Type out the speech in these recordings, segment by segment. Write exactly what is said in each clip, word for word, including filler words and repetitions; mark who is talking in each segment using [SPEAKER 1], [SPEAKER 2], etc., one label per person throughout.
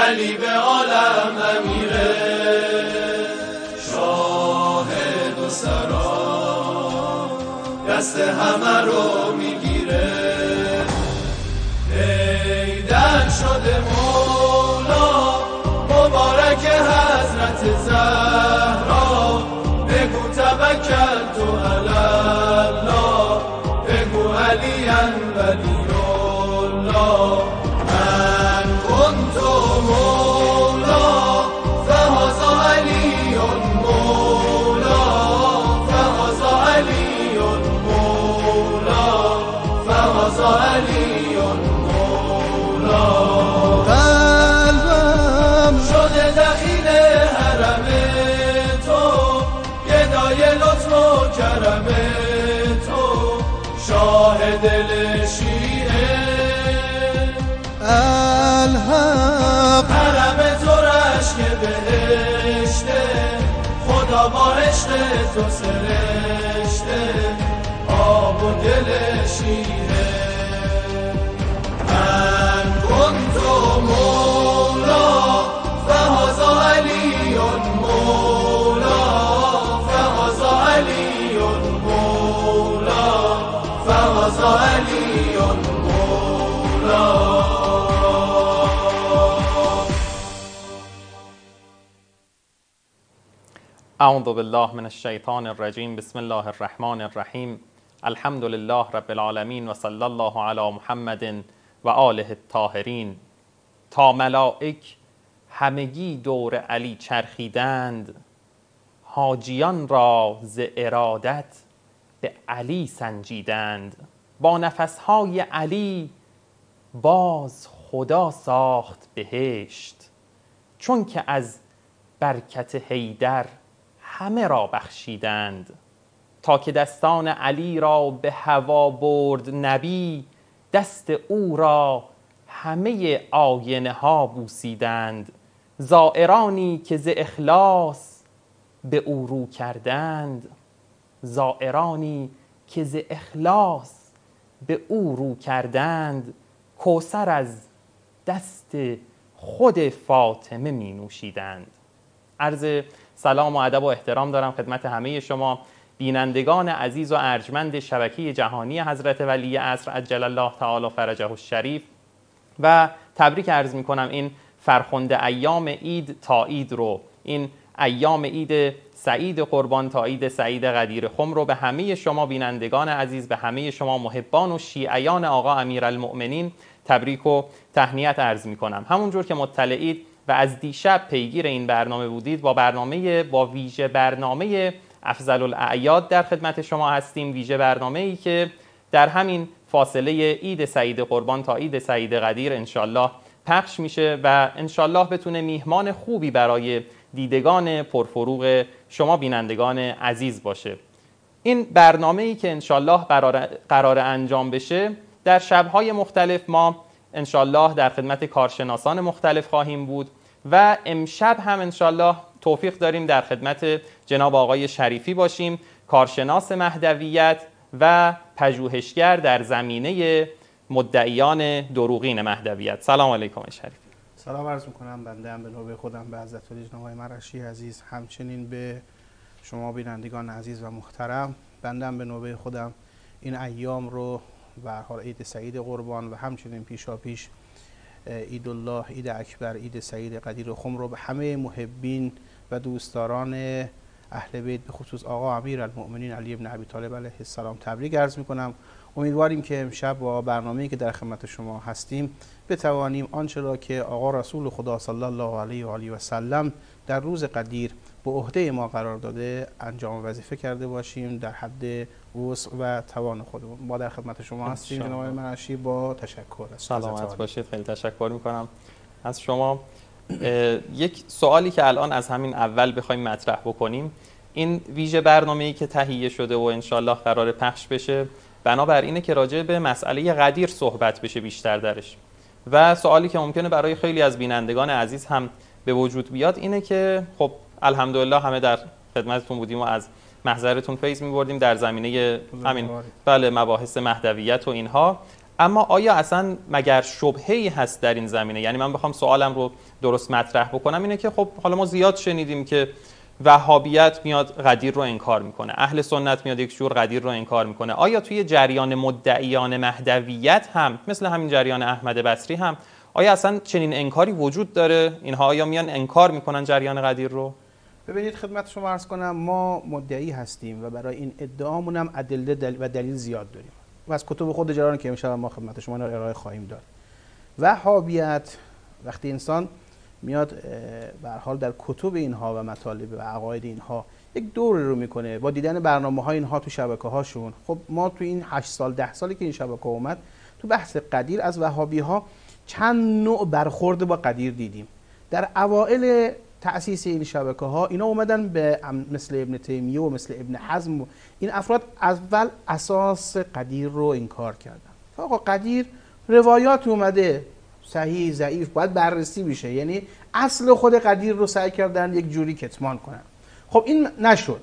[SPEAKER 1] علی به عالم امیره، شاهد و سرا دست همه رو میگیره. ایدن شده مولا مبارک حضرت زهرا، بگو توکل تو علی الله، بگو علی ولی الله. من کنت مولا فهذا علی مولا، فهذا علی مولا، فهذا علی مولا. قلبم شده دخیل حرم تو، گدای لطف و کرم تو، شاه دل شیعه الحق. حرم تو رشک بهشته، خدا با عشق تو سرشته، آب و دل شیعه. من کنت مولا فهذا علی مولا، فهذا علی مولا، فهذا علی مولا.
[SPEAKER 2] اعوذ بالله من الشیطان الرجیم. بسم الله الرحمن الرحیم. الحمد لله رب العالمین و صلی الله علی محمد و آله الطاهرین. تا ملائک همگی دور علی چرخیدند، حاجیان را ز ارادت به علی سنجیدند. با نفسهای علی باز خدا ساخت بهشت، چون که از برکت حیدر همه را بخشیدند. تا که دستان علی را به هوا برد نبی، دست او را همه آینه ها بوسیدند. زائرانی که ز اخلاص به او رو کردند، زائرانی که ز اخلاص به او رو کردند، کوثر از دست خود فاطمه می نوشیدند. عرض سلام و ادب و احترام دارم خدمت همه شما بینندگان عزیز و ارجمند شبکه جهانی حضرت ولی عصر عجل الله تعالی فرجه الشریف، و تبریک عرض می کنم این فرخنده ایام عید تا عید رو، این ایام عید سعید قربان تا عید سعید قدیر خم رو به همه شما بینندگان عزیز، به همه شما محبان و شیعیان آقا امیرالمؤمنین تبریک و تهنیت عرض می کنم. همونجور که مطلعید و از دیشب پیگیر این برنامه بودید، با برنامه با ویژه برنامه افضل الاعیاد در خدمت شما هستیم. ویژه برنامه‌ای که در همین فاصله عید سعید قربان تا عید سعید قدیر انشالله پخش میشه و انشالله بتونه میهمان خوبی برای دیدگان پرفروغ شما بینندگان عزیز باشه. این برنامه‌ای که انشالله قرار قرار انجام بشه، در شب‌های مختلف ما انشالله در خدمت کارشناسان مختلف خواهیم بود و امشب هم انشالله توفیق داریم در خدمت جناب آقای شریفی باشیم، کارشناس مهدویت و پژوهشگر در زمینه مدعیان دروغین مهدویت. سلام علیکم شریفی.
[SPEAKER 3] سلام عرض میکنم بنده هم به نوبه خودم به حضرت ولی جناب آقای مرشی عزیز، همچنین به شما بینندگان عزیز و محترم. بنده هم به نوبه خودم این ایام رو به هر حال عید سعید قربان و همچنین پیشا پیش عید الله، عید اکبر، عید سعید قدیر خم رو به همه محبین و دوستداران اهل بیت به خصوص آقا امیرالمؤمنین علی بن ابی طالب علیه السلام تبریک عرض میکنم. امیدواریم که امشب با برنامه‌ای که در خدمت شما هستیم بتوانیم آنچه را که آقا رسول خدا صلی الله علیه و آله و سلم در روز قدیر به عهده ما قرار داده انجام وظیفه کرده باشیم در حد وسع و توان خودمون. ما در خدمت شما هستیم جناب آقای مرشی، با تشکر.
[SPEAKER 2] سلامت باشید، خیلی تشکر میکنم از شما. یک سوالی که الان از همین اول بخوایم مطرح بکنیم، این ویژه برنامه‌ای که تهیه شده و انشالله قرار پخش بشه، بنابر اینه که راجع به مسئله قدیر صحبت بشه بیشتر درش. و سوالی که ممکنه برای خیلی از بینندگان عزیز هم به وجود بیاد اینه که خب الحمدلله همه در خدمتتون بودیم و از محضرتون فیض می‌بردیم در زمینه همین بله مباحث مهدویت و اینها، اما آیا اصلا مگر شبهه‌ای هست در این زمینه؟ یعنی من بخوام سوالم رو درست مطرح بکنم اینه که خب حالا ما زیاد شنیدیم که وهابیت میاد قدیر رو انکار میکنه، اهل سنت میاد یک جور قدیر رو انکار میکنه. آیا توی جریان مدعیان مهدویت هم مثل همین جریان احمد بصری هم آیا اصلا چنین انکاری وجود داره؟ اینها آیا میان انکار میکنن جریان قدیر رو؟
[SPEAKER 3] ببینید خدمت شما عرض کنم، ما مدعی هستیم و برای این ادعامون هم ادله دل و دلیل زیاد داریم و از کتب خود جریان که امشب ما خدمت شما ارائه خواهیم داد. وهابیت وقتی انسان میاد به هر حال در کتب اینها و مطالب و عقاید اینها یک دور رو میکنه با دیدن برنامه‌های اینها تو شبکه‌هاشون، خب ما تو این هشت سال ده سالی که این شبکه اومد تو بحث قدیر از وهابی‌ها چند نوع برخورد با قدیر دیدیم. در اوائل تأسیس این شبکه‌ها اینا اومدن به مثل ابن تیمیه و مثل ابن حزم و این افراد اول اساس قدیر رو انکار کردن. آقا قدیر روایات اومده صحیح ضعیف باید بررسی بشه، یعنی اصل خود قدیر رو سعی کردن یک جوری کتمان کنن. خب این نشد،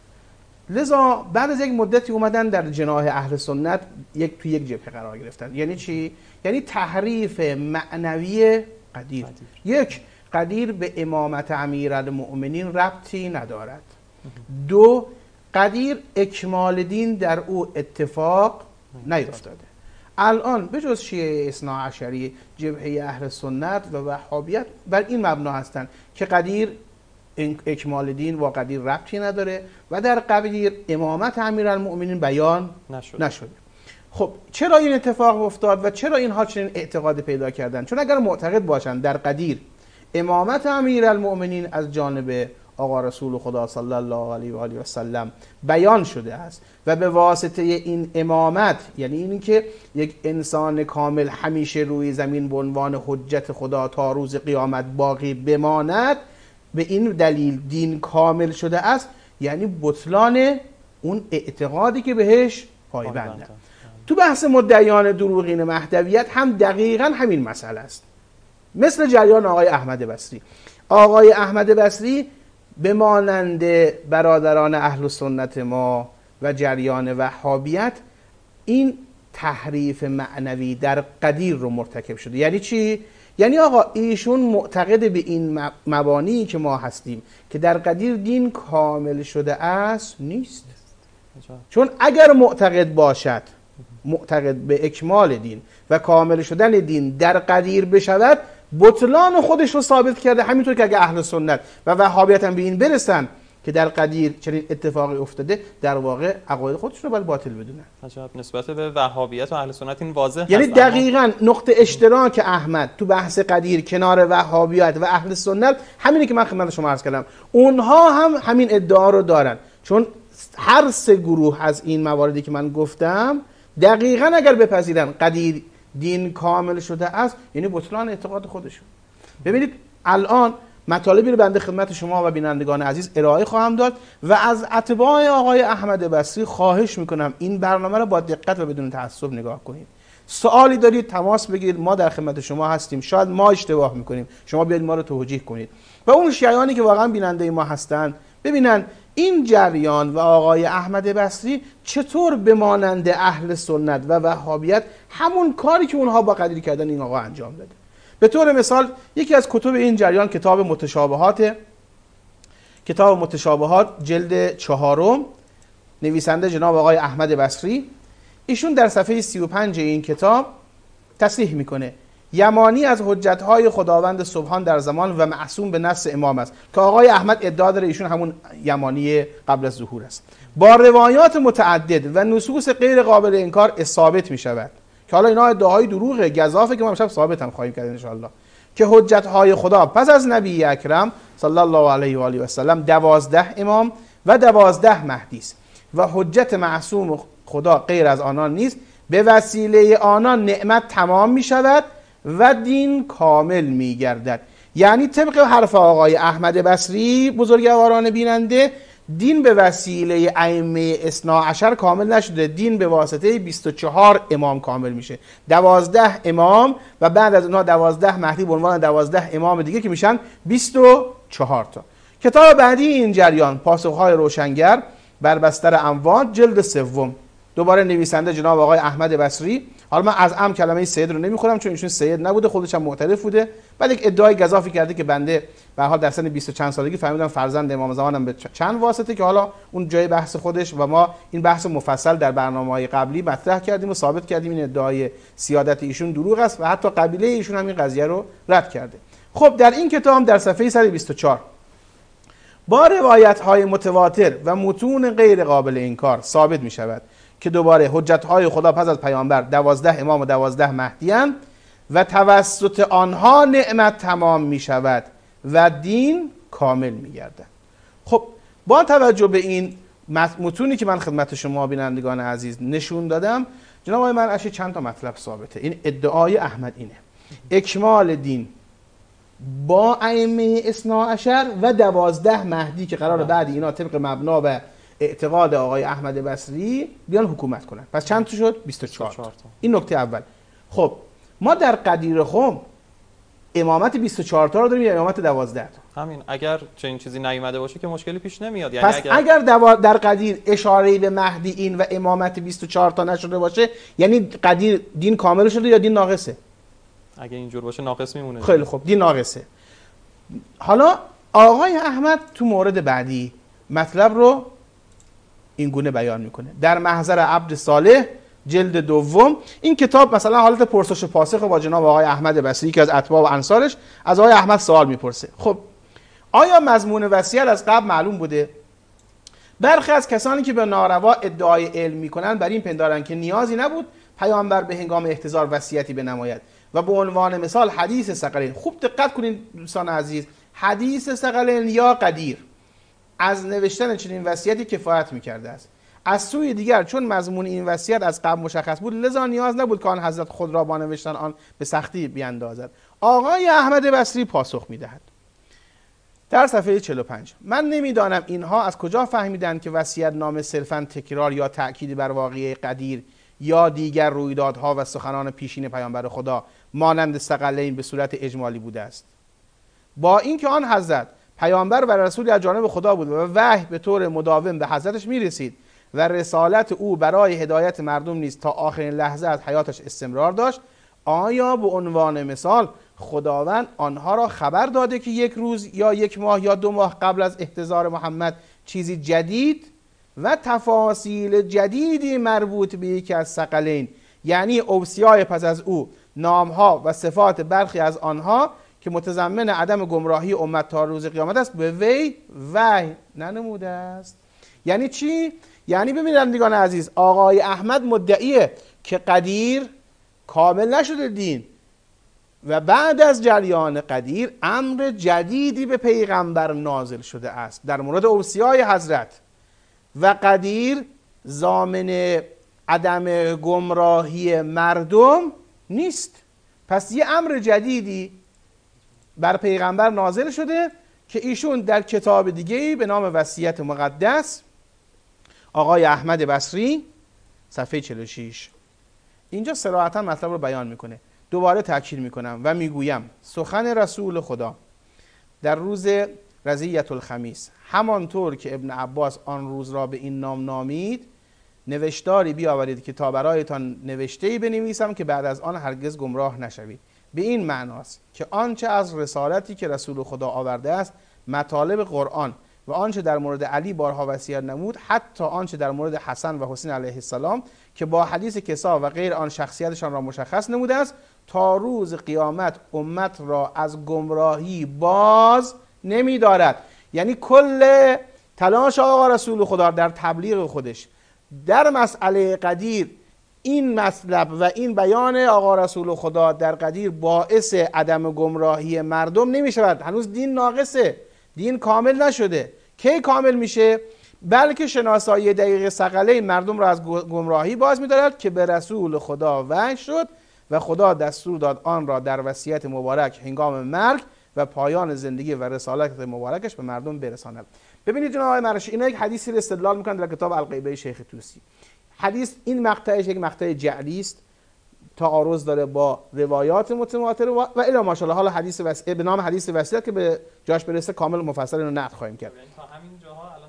[SPEAKER 3] لذا بعد از یک مدتی اومدن در جناح اهل سنت یک تو یک جبهه قرار گرفتن. یعنی چی؟ یعنی تحریف معنوی قدیر. قدیر. یک، قدیر به امامت امیرالمؤمنین ربطی ندارد. دو، قدیر اکمال دین در او اتفاق نیفتاده. الان به جز شیعه اثنا عشری جبهه اهل سنت و وهابیت بر این مبنا هستند که قدیر اکمال دین و قدیر ربطی نداره و در قدیر امامت امیرالمؤمنین بیان نشده. نشده. خب چرا این اتفاق افتاد و چرا اینها چنین اعتقاد پیدا کردن؟ چون اگر معتقد باشند در قدیر امامت امیرالمؤمنین از جانب آقا رسول خدا صلی الله علیه و آله و سلم بیان شده است و به واسطه این امامت، یعنی اینی که یک انسان کامل همیشه روی زمین به عنوان حجت خدا تا روز قیامت باقی بماند، به این دلیل دین کامل شده است، یعنی بطلان اون اعتقادی که بهش پایبنده. تو بحث مدعیان دروغین مهدویت هم دقیقاً همین مسئله است، مثل جریان آقای احمد بصری. آقای احمد بصری به مانند برادران اهل سنت ما و جریان وهابیت این تحریف معنوی در قدیر رو مرتکب شده. یعنی چی؟ یعنی آقا ایشون معتقد به این مبانی که ما هستیم که در قدیر دین کامل شده است نیست. چون اگر معتقد باشد، معتقد به اکمال دین و کامل شدن دین در قدیر بشود، بطلان خودش رو ثابت کرده. همینطور که اگه اهل سنت و وهابیت هم به این برسن که در قدیر چنین اتفاقی افتاده، در واقع عقاید خودشون رو باید باطل بدونن.
[SPEAKER 2] عجب، نسبت به وهابیت و اهل سنت این واضح
[SPEAKER 3] یعنی
[SPEAKER 2] هست.
[SPEAKER 3] دقیقاً نقطه اشتراک احمد تو بحث قدیر کنار وهابیت و اهل سنت همینه که من خدمت شما عرض کردم. اونها هم همین ادعا رو دارن، چون هر سه گروه از این مواردی که من گفتم دقیقاً اگر بپذیرن قدیر دین کامل شده است، یعنی بطلان اعتقاد خودشون. ببینید الان مطالبی رو بنده خدمت شما و بینندگان عزیز ارائه خواهم داد و از اتباع آقای احمد بصری خواهش میکنم این برنامه رو با دقت و بدون تعصب نگاه کنید. سوالی دارید تماس بگیرید، ما در خدمت شما هستیم. شاید ما اشتباه میکنیم، شما بیاید ما رو توجیه کنید. و اون شیعیانی که واقعا بیننده ما هستن ببینن این جریان و آقای احمد بصری چطور به مانند اهل سنت و وهابیت همون کاری که اونها با قدیر کردن این آقا انجام داده. به طور مثال یکی از کتب این جریان کتاب متشابهات، کتاب متشابهات جلد چهارم، نویسنده جناب آقای احمد بصری، ایشون در صفحه سی و پنج این کتاب تصریح میکنه یمانی از حجتهای خداوند سبحان در زمان و معصوم به نص امام است، که آقای احمد ادعا داره ایشون همون یمانی قبل از ظهور است، با روایات متعدد و نصوص غیر قابل انکار ثابت می شود که حالا اینا ادعاهای دروغه گزافه که ما امشب ثابت هم خواهیم کرد ان شاء الله، که حجتهای خدا پس از نبی اکرم صلی الله علیه و آله و سلم دوازده امام و دوازده مهدی است و حجت معصوم خدا غیر از آنان نیست، به وسیله آنان نعمت تمام می شود و دین کامل می گردد. یعنی طبق حرف آقای احمد بصری بزرگواران بیننده، دین به وسیله ائمه اثنا عشر کامل نشده، دین به واسطه بیست و چهار امام کامل میشه، دوازده امام و بعد از اونها دوازده مهدی به عنوان دوازده امام دیگه که میشن بیست و چهار تا. کتاب بعدی این جریان پاسخهای روشنگر بر بستر اموات جلد سوم، دوباره نویسنده جناب آقای احمد بصری. حالا من از ام کلمه سید رو نمیخورم چون ایشون سید نبوده، خودش هم معترف بوده. بعد یک ادعای گزافی کرده که بنده به هر حال در سن بیست و چند سالگی فهمیدم فرزند امام زمانم به چند واسطه، که حالا اون جای بحث خودش و ما این بحث مفصل در برنامه‌های قبلی مطرح کردیم و ثابت کردیم این ادعای سیادت ایشون دروغ است و حتی قبیله ایشون هم این قضیه رو رد کرده. خب در این کتاب هم در صفحه صد و بیست و چهار با روایت‌های متواتر و متون غیر قابل انکار ثابت می‌شود که دوباره حجت‌های خدا پس از پیامبر دوازده امام و دوازده مهدی اند و توسط آنها نعمت تمام می‌شود و دین کامل می‌گردد. خب با توجه به این متونی که من خدمت شما بینندگان عزیز نشون دادم، جناب آقای مرعشی چند تا مطلب ثابته. این ادعای احمد اینه: اکمال دین با ائمه اثنا عشر و دوازده مهدی که قرار بعد اینا طبق مبنا و اعتقاد آقای احمد بصری بیان حکومت کنن. پس چند تا شد؟ بیست و چهار تا. این نکته اول. خب ما در قدیر خم امامت بیست و چهار تا رو داریم یا امامت دوازده تا؟
[SPEAKER 2] همین. اگر چنین چیزی نیومده باشه که مشکلی پیش نمیاد. یعنی
[SPEAKER 3] پس
[SPEAKER 2] اگر,
[SPEAKER 3] اگر دوا... در قدیر اشاره به مهدی این و امامت بیست و چهار تا نشده باشه، یعنی قدیر دین کامل شده یا دین ناقصه؟
[SPEAKER 2] اگه اینجور باشه ناقص میمونه.
[SPEAKER 3] خیلی خوب، دین ناقصه. حالا آقای احمد تو مورد بعدی مطلب رو این گونه بیان میکنه. در محضر عبد صالح جلد دوم، این کتاب مثلا حالت پرسش و پاسخ با جناب آقای احمد بصری که از اتباع و انصارش از آقای احمد سوال میپرسه. خب آیا مضمون وصیت از قبل معلوم بوده؟ برخی از کسانی که به ناروا ادعای علم میکنن بر این پندارن که نیازی نبود پیامبر به هنگام احتضار وصیتی بنماید و به عنوان مثال حدیث ثقلین. خوب دقت کنین دوستان عزیز، حدیث ثقلین یا قدیر از نوشتن چنین وصیتی کفایت میکرده است. از سوی دیگر چون مضمون این وصیت از قبل مشخص بود، لذا نیاز نبود که آن حضرت خود را با نوشتن آن به سختی بیاندازد. آقای احمد بصری پاسخ میدهد در صفحه چهل و پنج: من نمیدانم اینها از کجا فهمیدند که وصیت نامه صرفاً تکرار یا تأکید بر واقعه قدیر یا دیگر رویدادها و سخنان پیشین پیامبر خدا مانند ثقلین به صورت اجمالی بوده است، با اینکه آن حضرت پیامبر و رسول از جانب خدا بود و وحی به طور مداوم به حضرتش میرسید و رسالت او برای هدایت مردم نیز تا آخرین لحظه از حیاتش استمرار داشت. آیا به عنوان مثال خداوند آنها را خبر داده که یک روز یا یک ماه یا دو ماه قبل از احتضار محمد چیزی جدید و تفاصیل جدیدی مربوط به یکی از ثقلین، یعنی اوصیای پس از او، نامها و صفات برخی از آنها که متضمن عدم گمراهی امت تا روز قیامت است، به وی وحی ننموده است؟ یعنی چی؟ یعنی ببینندگان عزیز، آقای احمد مدعیه که قدیر کامل نشده دین و بعد از جریان قدیر امر جدیدی به پیغمبر نازل شده است در مورد اوصیای حضرت و قدیر ضامن عدم گمراهی مردم نیست. پس یه امر جدیدی بر پیغمبر نازل شده که ایشون در کتاب دیگه‌ای به نام وصیت مقدس، آقای احمد بصری صفحه چهل و شش اینجا صراحتا مطلب رو بیان میکنه. دوباره تاکید میکنم و میگویم سخن رسول خدا در روز رضیت الخمیس، همانطور که ابن عباس آن روز را به این نام نامید، نوشتاری بیاورید که تا برایتان نوشته‌ای بنویسم که بعد از آن هرگز گمراه نشوید. به این معناست که آنچه از رسالتی که رسول خدا آورده است، مطالب قرآن و آنچه در مورد علی بارها وصیت نمود، حتی آنچه در مورد حسن و حسین علیه السلام که با حدیث کسا و غیر آن شخصیتشان را مشخص نموده است، تا روز قیامت امت را از گمراهی باز نمی دارد. یعنی کل تلاش آقا رسول خدا در تبلیغ خودش در مسئله قدیر، این مطلب و این بیان آقا رسول خدا در قدیر باعث عدم گمراهی مردم نمی شود. هنوز دین ناقصه، دین کامل نشده. کی کامل میشه؟ بلکه شناسایی دقیق ثقلین مردم را از گمراهی باز می‌دارد که به رسول خدا وحی شد و خدا دستور داد آن را در وصیت مبارک هنگام مرگ و پایان زندگی و رسالت مبارکش به مردم برساند. ببینید جناب آقای مرعشی، اینا یک حدیثی را استدلال می‌کنند در کتاب الغیبه شیخ طوسی. حدیث این مقطعش یک مقطع جعلی است، تعارض داره با روایات متواتر و الی ماشاءالله. حالا حدیث وصیت به نام حدیث وصیت که به جاش برسه کامل مفصل اینو نقد خواهیم کرد.
[SPEAKER 2] تا همین جاها الان دقیقاً همون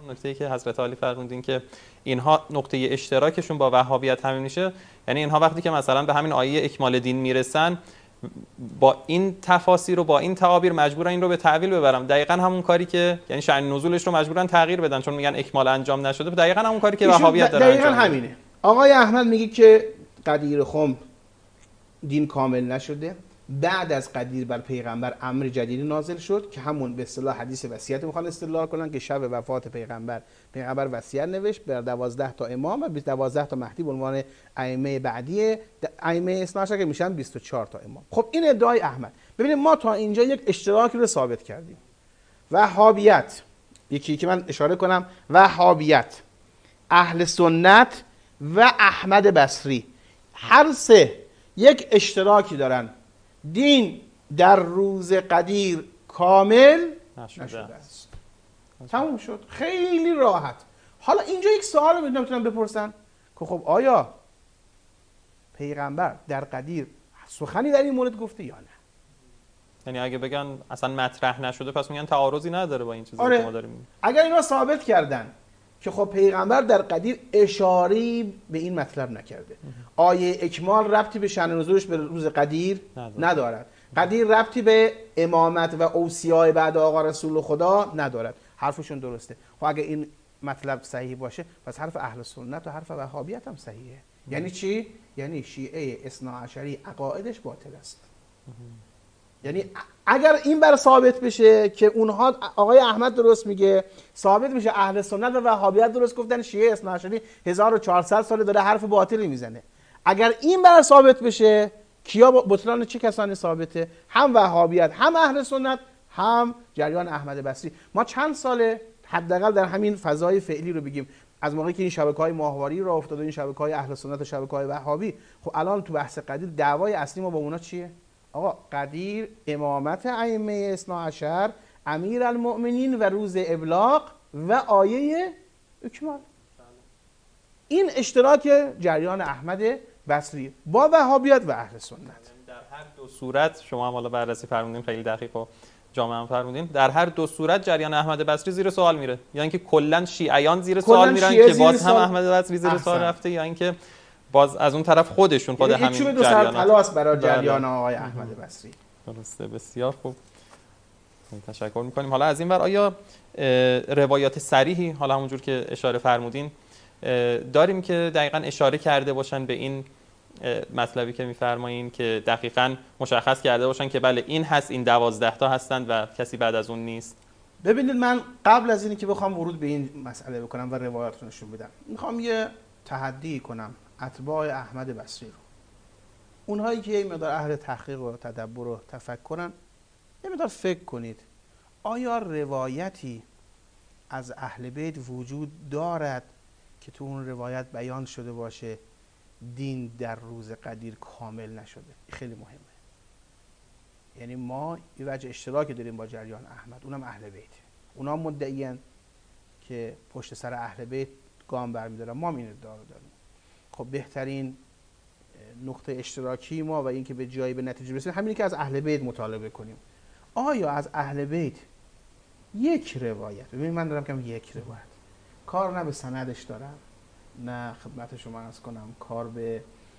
[SPEAKER 2] نکته‌ای که حضرت علی فرمودین که اینها نقطه اشتراکشون با وهابیت همین میشه، یعنی اینها وقتی که مثلا به همین آیه اکمال دین میرسن با این تفاسیر و با این تعابیر مجبورن این رو به تعویل ببرن، دقیقاً همون کاری که یعنی شأن نزولش رو مجبورن تغییر بدن چون میگن اکمال انجام نشده، دقیقاً همون کاری که وهابیت داره انجام
[SPEAKER 3] میده. دقیقاً همینه. آقای احمد میگه که قدیر خم دین کامل نشده، بعد از قدیر بر پیغمبر امر جدیدی نازل شد که همون به اصطلاح حدیث وصیت میخوان استدلال کنن که شب وفات پیغمبر پیغمبر وصیت نوشت بر دوازده تا امام و دوازده تا مهدی به عنوان ائمه بعدی، ائمه اثنا عشر که میشن بیست و چهار تا امام. خب این ادعای احمد. ببینید ما تا اینجا یک اشتراکی رو ثابت کردیم. وهابیت، یکی که من اشاره کنم، وهابیت، اهل سنت و احمد بصری هر سه یک اشتراکی دارن، دین در روز قدیر کامل نشده است. تموم شد. خیلی راحت. حالا اینجا یک سوال رو میتونن بپرسن که خب آیا پیغمبر در قدیر سخنی در این مورد گفته یا نه؟
[SPEAKER 2] یعنی اگه بگن اصلا مطرح نشده پس میگن تعارضی نداره با این چیزی
[SPEAKER 3] آره.
[SPEAKER 2] که ما داریم میگیم.
[SPEAKER 3] اگر اینا ثابت کردن که خب پیغمبر در قدیر اشاری به این مطلب نکرده، آیه اکمال ربطی به شأن نزولش به روز قدیر ندارد, ندارد. قدیر ربطی به امامت و اوصیاء بعد آقا رسول خدا ندارد، حرفشون درسته. خب اگه این مطلب صحیح باشه پس حرف اهل سنت و حرف وهابیت هم صحیحه. یعنی چی؟ یعنی شیعه اثنا عشری عقایدش باطل است. یعنی اگر این بر ثابت بشه که اونها آقای احمد درست میگه، ثابت میشه اهل سنت و وهابیت درست گفتن، شیعه اثنا عشری هزار و چهارصد سال داره حرف باطلی میزنه. اگر این بر ثابت بشه، کیا بطلان چه کسانی ثابته؟ هم وهابیت، هم اهل سنت، هم جریان احمد بصری. ما چند ساله حداقل در همین فضای فعلی رو بگیم، از موقعی که این شبکه‌های ماهواری راه افتاده، این شبکه‌های اهل سنت و شبکه‌های وهابی، خب الان تو بحث قدیر دعوای اصلی ما با اونا چیه؟ آقا قدیر امامت ائمه اثنا عشر، امیرالمؤمنین و روز ابلاغ و آیه اکمال. این اشتراک جریان احمد بصری با وهابیت و اهل سنت.
[SPEAKER 2] در هر دو صورت شما هم حالا بررسی فرمودین، خیلی دقیق و جامع هم فرمودین، در هر دو صورت جریان احمد بصری زیر سوال میره، یا اینکه کلا شیعیان زیر سوال میرن که باز هم احمد بصری زیر سوال رفته، یا اینکه باز از اون طرف خودشون خود همین
[SPEAKER 3] جریانات. یک چوب دو سر پلاس برای جریان آقای احمد بصری.
[SPEAKER 2] درسته، بسیار خوب. تشکر میکنیم. حالا از این ور آیا روایات صریحی حالا همونجور که اشاره فرمودین داریم که دقیقاً اشاره کرده باشن به این مطلبی که میفرمایین که دقیقاً مشخص کرده باشن که بله این هست، این دوازده تا هستند و کسی بعد از اون نیست؟
[SPEAKER 3] ببینید من قبل از اینی که بخوام ورود به این مسئله بکنم و روایات رو نشون بدم، میخوام یه تحدی کنم اتباع احمد بصری رو. اونهایی که یه مقدار اهل تحقیق و تدبر و تفکرن، یه مقدار فکر کنید آیا روایتی از اهل بیت وجود دارد که تو اون روایت بیان شده باشه دین در روز قدیر کامل نشده؟ خیلی مهمه. یعنی ما یه وجه اشتراکی داریم با جریان احمد، اونم اهل بیت. اونا مدعیان که پشت سر اهل بیت گام برمی‌دارن، ما هم این ادعا رو داریم. خب بهترین نقطه اشتراکی ما و اینکه به جایی به نتیجه برسیم همینه که از اهل بیت مطالبه کنیم. آیا از اهل بیت یک روایت، ببینید من دارم که یک روایت، کار نه به سندش دارم نه خدمت شما عرض کنم کار به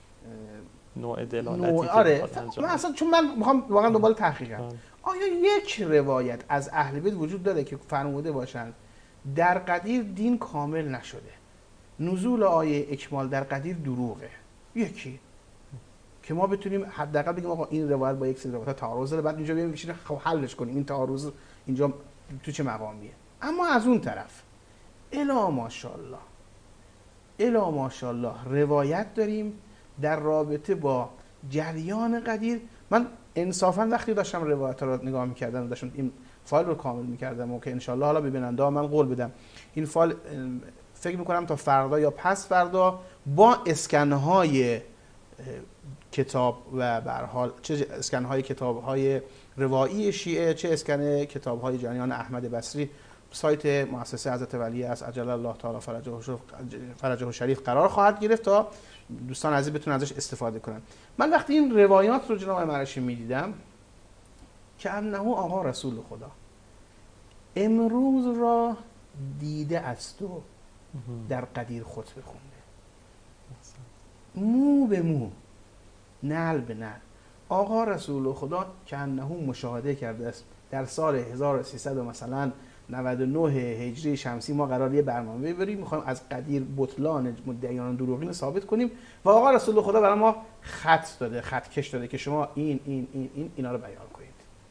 [SPEAKER 2] نوع دلالتی
[SPEAKER 3] نوع...
[SPEAKER 2] که
[SPEAKER 3] آره من اصلا چون من میخوام واقعا دنبال تحقیقم. آیا یک روایت از اهل بیت وجود داره که فرموده باشن در قدیر دین کامل نشده، نزول آیه اکمال در قدیر دروغه؟ یکی که ما بتونیم حداقل بگیم آقا این روایت با یک سری روایت تعارض داره، بعد اینجا بیایم بشینیم خب حلش کنیم این تعارض اینجا تو چه مقامیه. اما از اون طرف الا ماشاءالله الا ماشاءالله روایت داریم در رابطه با جریان قدیر. من انصافا وقتی داشتم روایت رو نگاه می‌کردم، داشتم این فایل رو کامل می‌کردم و که ان شاءالله حالا ببیننده ها من قول بدم این فایل فکر می‌کنم تا فردا یا پس فردا با اسکن‌های کتاب و به هر حال چه اسکن‌های کتاب‌های روایی شیعه چه اسکن کتاب‌های جریان احمد بصری سایت مؤسسه حضرت ولی است عجل الله تعالی فرجه فرجه شریف قرار خواهد گرفت تا دوستان عزیز بتونن ازش استفاده کنن. من وقتی این روایات رو جناب مرشی می‌دیدم که انه آقا رسول خدا امروز را دیده از تو در قدیر خطبه خونده، مو به مو، نعل به نعل. آقا رسول خدا که انه مشاهده کرده است در سال هزار و سیصد مثلا نود و نه هجری شمسی ما قرار یه برنامه بریم، میخوایم از قدیر بطلان مدعیان دروغین ثابت کنیم و آقا رسول خدا برای ما خط داده، خط کش داده که شما این این این این اینا رو بیان کنید.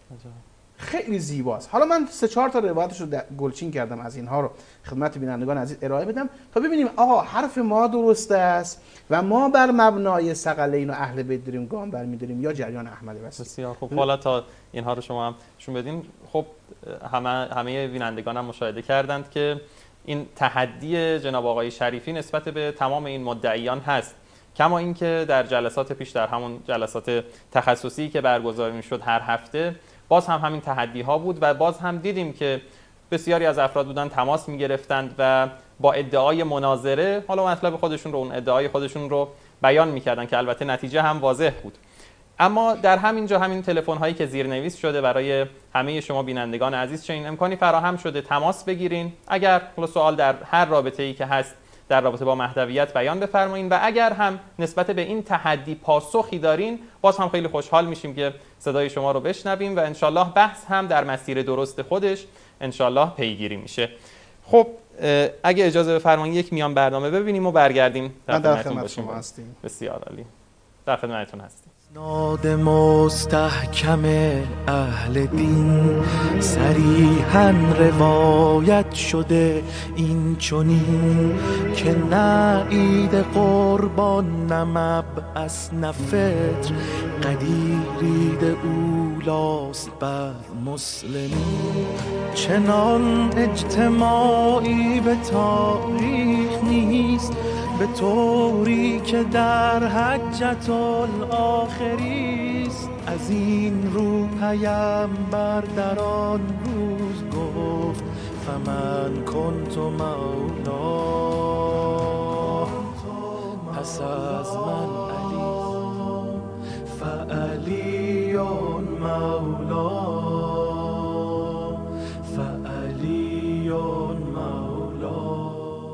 [SPEAKER 3] خیلی زیباست. حالا من سه چهار تا روایتش رو گلچین کردم، از اینها رو خدمت بینندگان عزیز ارائه بدم تا ببینیم آقا حرف ما درست است و ما بر مبنای ثقلین و اهل بیت داریم گام برمی‌داریم یا جریان احمد وصی.
[SPEAKER 2] بسیار خوب. حالا تا اینها رو شما هم نشون بدین. خب همه همه بینندگان هم مشاهده کردند که این تحدی جناب آقای شریفی نسبت به تمام این مدعیان هست، کما اینکه در جلسات پیش، در همون جلسات تخصصی که برگزار می‌شد هر هفته، باز هم همین تحدی ها بود و باز هم دیدیم که بسیاری از افراد بودن تماس می‌گرفتند و با ادعای مناظره، حالا مطلب خودشون رو، اون ادعای خودشون رو بیان می‌کردن که البته نتیجه هم واضح بود. اما در همین جا همین تلفن هایی که زیرنویس شده برای همه شما بینندگان عزیز، چنین امکانی فراهم شده تماس بگیرین، اگر سوال در هر رابطه‌ای که هست در رابطه با مهدویت بیان بفرمایید و اگر هم نسبت به این تحدی پاسخی دارین، باز هم خیلی خوشحال میشیم که صدای شما رو بشنویم و انشالله بحث هم در مسیر درست خودش انشالله پیگیری میشه. خب اگه اجازه بفرمایید یک میان برنامه ببینیم و برگردیم در خدمت شما هستیم. بسیار عالی، در خدمتتون هستیم.
[SPEAKER 1] اسناد مستحکم اهل دین صریحاً روایت شده این چنین که نه عید قربان نه مبعث نه فطر، قدیر عید اولاست بر مسلمین. چنان اجتماعی به تاریخ نیست به طوری که در حجة الاخریست. از این رو پیامبر در آن روز گفت فمن کنت مولا، پس از من علی فعلی مولا، فعلی مولا.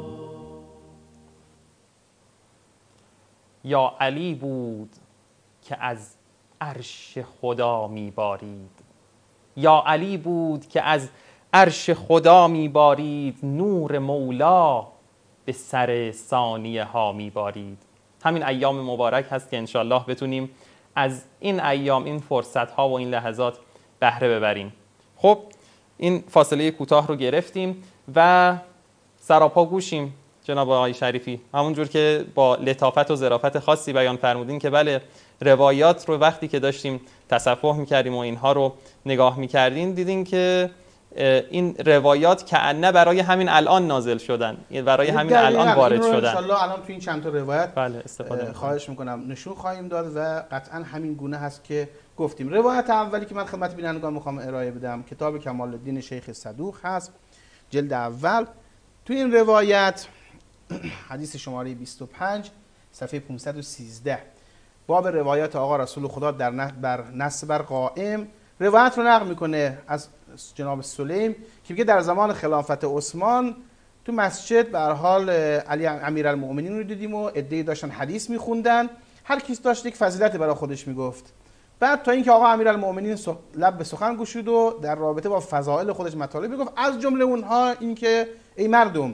[SPEAKER 2] یا علی بود که از عرش خدا میبارید، یا علی بود که از عرش خدا میبارید، نور مولا به سر ثانیه ها میبارید. همین ایام مبارک هست که انشالله بتونیم از این ایام، این فرصت ها و این لحظات بهره ببریم. خب این فاصله کوتاه رو گرفتیم و سراپا گوشیم جناب آقای شریفی، همونجور که با لطافت و ظرافت خاصی بیان فرمودین که بله، روایات رو وقتی که داشتیم تصفح میکردیم و اینها رو نگاه میکردین، دیدین که این روایات کأنه برای همین الان نازل شدن، برای همین الان وارد شدن.
[SPEAKER 3] انشالله الان تو این چند تا روایت
[SPEAKER 2] بله استفاده
[SPEAKER 3] خواهش میکنم نشون خواهیم داد و قطعا همین گونه هست که گفتیم. روایت اولی که من خدمت بینندگان میخوام ارائه بدم کتاب کمال الدین شیخ صدوق هست، جلد اول. تو این روایت حدیث شماره بیست و پنج صفحه پانصد و سیزده، باب روایات آقا رسول خدا در بر نص بر قائم، روایت رو نقل میکنه از جناب سلیم که میگه در زمان خلافت عثمان تو مسجد به هر حال علی امیرالمؤمنین رو دیدیم و عده‌ای داشتن حدیث میخوندن، هر کس داشت یک فضیلتی برای خودش میگفت. بعد تا اینکه آقا امیرالمؤمنین لب به سخن گشود و در رابطه با فضائل خودش مطالب میگفت، از جمله اونها این که ای مردم،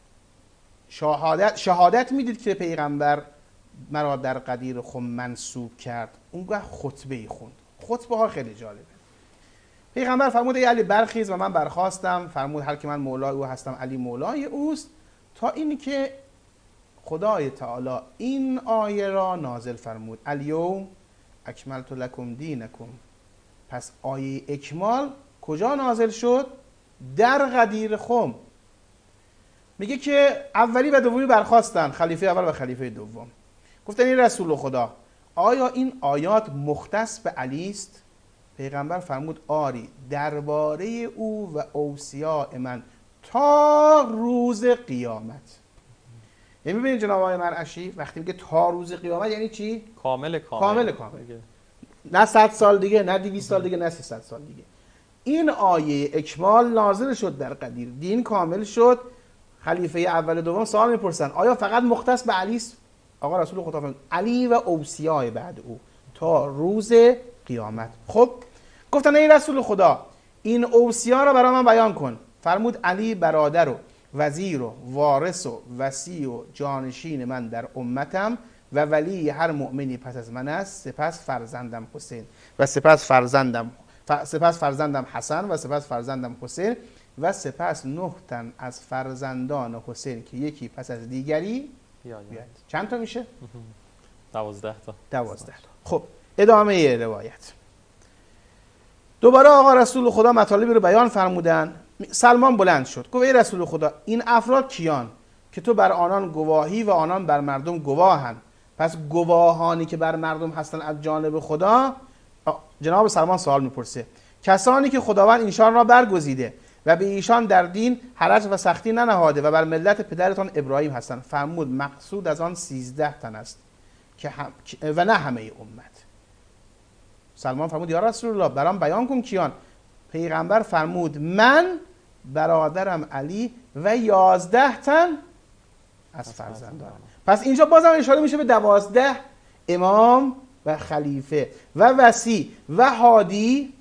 [SPEAKER 3] شهادت شهادت میدید که پیغمبر مرا در قدیر خم منصوب کرد. اونگاه خطبه ای خوند. خطبه ها خیلی جالبه. پیغمبر فرمود ای علی برخیز و من برخاستم، فرمود هر که من مولای او هستم علی مولای اوست، تا اینی که خدای تعالی این آیه را نازل فرمود الیوم اکملت لکم دینکم. پس آیه اکمال کجا نازل شد؟ در قدیر خم. میگه که اولی و دومی برخاستن، خلیفه اول و خلیفه دوم. گفتن این رسول خدا، آیا این آیات مختص به علی است؟ پیغمبر فرمود آری، درباره او و اوصیاء من تا روز قیامت. یعنی ببینید جناب آقای مرعشی وقتی میگه تا روز قیامت یعنی چی؟
[SPEAKER 2] کامل کامل
[SPEAKER 3] کامل کامل. نه صد سال دیگه، نه دویست سال دیگه، نه سیصد سال دیگه. این آیه اکمال نازل شد در قدیر، دین کامل شد. خلیفه اول دوم سوال میپرسن آیا فقط مختص به علی است؟ آقا رسول خدا فرمود علی و اوصیای بعد او تا روز قیامت. خب گفتن ای رسول خدا این اوصیا را برای من بیان کن. فرمود علی برادر و وزیر و وارث و وصی و جانشین من در امتم و ولی هر مؤمنی پس از من است، سپس فرزندم حسین و سپس فرزندم ف... سپس فرزندم حسن و سپس فرزندم حسین و سپس نه تن از فرزندان حسین که یکی پس از دیگری بیاید. چند تا میشه؟
[SPEAKER 2] دوازده تا.
[SPEAKER 3] دوازده تا. خب ادامه روایت. دوباره آقا رسول خدا مطالبی رو بیان فرمودن. سلمان بلند شد گفت ای رسول خدا این افراد کیان که تو بر آنان گواهی و آنان بر مردم گواهند؟ پس گواهانی که بر مردم هستن از جانب خدا. جناب سلمان سوال میپرسه کسانی که خداوند ایشان را برگزیده و به ایشان در دین حرج و سختی ننهاده و بر ملت پدرتان ابراهیم هستند. فرمود مقصود از آن سیزده تن است که هم... و نه همه امت. سلمان فرمود یا رسول الله برام بیان کن کیان. پیغمبر فرمود من، برادرم علی و یازده تن از فرزندانم. پس اینجا بازم اشاره میشه به دوازده امام و خلیفه و وصی و هادی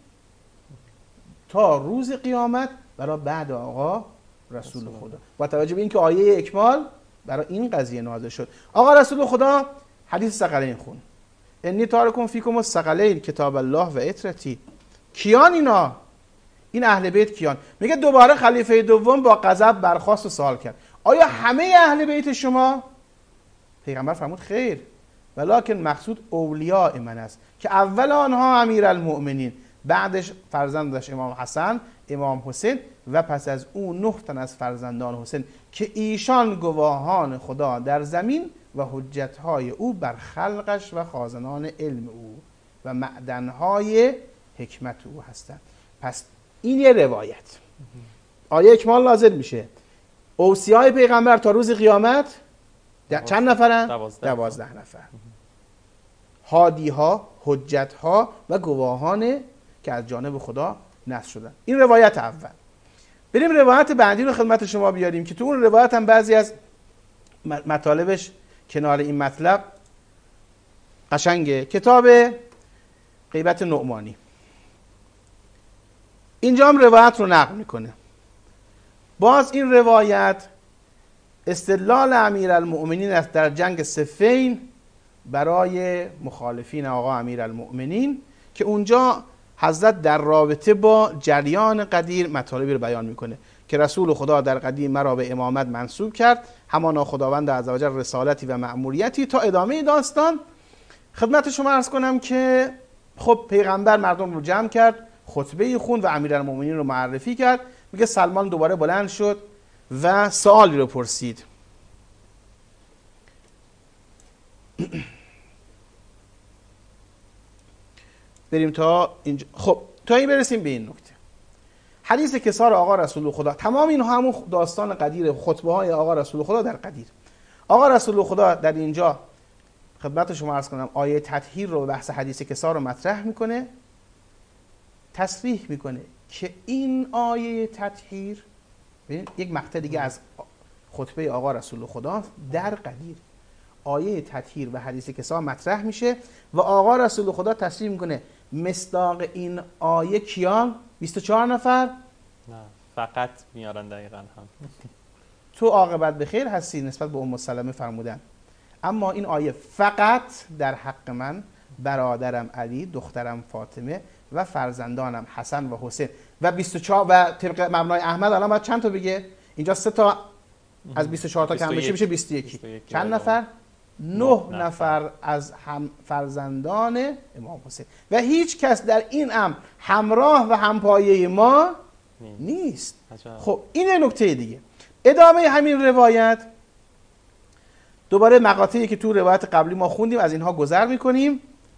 [SPEAKER 3] تا روز قیامت برای بعد آقا رسول خدا. با توجه به اینکه آیه اکمال برای این قضیه نازل شد. آقا رسول خدا حدیث ثقلین خون انی تارکم فیکم الثقلین کتاب الله و اطرتی. کیان اینا؟ این اهل بیت کیان؟ میگه دوباره خلیفه دوم با غضب برخاست و سوال کرد آیا همه اهل بیت شما؟ پیغمبر فرمود خیر، ولکن مقصود اولیاء من است که اول آنها امیرالمؤمنین، بعدش فرزندش امام حسن، امام حسین و پس از او نه تن از فرزندان حسین که ایشان گواهان خدا در زمین و حجتهای او بر خلقش و خازنان علم او و معدنهای حکمت او هستند. پس این یه روایت. آیه اکمال نازل میشه. اوصیای پیغمبر تا روز قیامت چند نفرن؟
[SPEAKER 2] دوازده,
[SPEAKER 3] دوازده نفر. هادی ها، حجت ها و گواهان که از جانب خدا نصر شدن. این روایت اول. بریم روایت بعدی رو خدمت شما بیاریم که تو اون روایت هم بعضی از مطالبش کنار این مطلب قشنگه. کتاب غیبت نعمانی اینجا هم روایت رو نقل میکنه. باز این روایت استدلال امیرالمؤمنین است در جنگ صفین برای مخالفین آقا امیرالمؤمنین که اونجا حضرت در رابطه با جریان قدیر مطالبی رو بیان میکنه که رسول خدا در قدیم مرا به امامت منصوب کرد، همانا خداوند عزوجل رسالتی و مأموریتی تا ادامه داستان. خدمت شما عرض کنم که خب پیغمبر مردم رو جمع کرد، خطبه خوند و امیرالمؤمنین رو معرفی کرد. میگه سلمان دوباره بلند شد و سوالی رو پرسید. بریم تا اینجا. خب تا این برسیم به این نکته. حدیث کسار آقا رسول خدا، تمام این همون داستان قدیر، خطبه های آقا رسول خدا در قدیر. آقا رسول خدا در اینجا خدمت شما عرض کنم آیه تطهیر رو، بحث حدیث کسار رو مطرح میکنه، تصریح میکنه که این آیه تطهیر یک مقطع دیگه از خطبه آقا رسول خدا در قدیر. آیه تطهیر و حدیث کسا مطرح میشه و آقا رسول خدا تصریح میکنه مصداق این آیه کیان؟ بیست و چهار نفر؟
[SPEAKER 2] نه فقط میارن دقیقا هم.
[SPEAKER 3] تو عاقبت بخیر هستی نسبت به ام سلمه فرمودن، اما این آیه فقط در حق من، برادرم علی، دخترم فاطمه و فرزندانم حسن و حسین و بیست و چهار و طبق مبنای احمد الان باید چند تا بگه؟ اینجا سه تا از بیست و چهار تا کم بشه میشه بیست و یک. چند نفر؟ نه نفر از هم فرزندان امام حسین و هیچ کس در این امر همراه و همپایه ما نیست. خب این نکته دیگه. ادامه همین روایت دوباره مقاطعی که تو روایت قبلی ما خوندیم از اینها گذر میکنیم.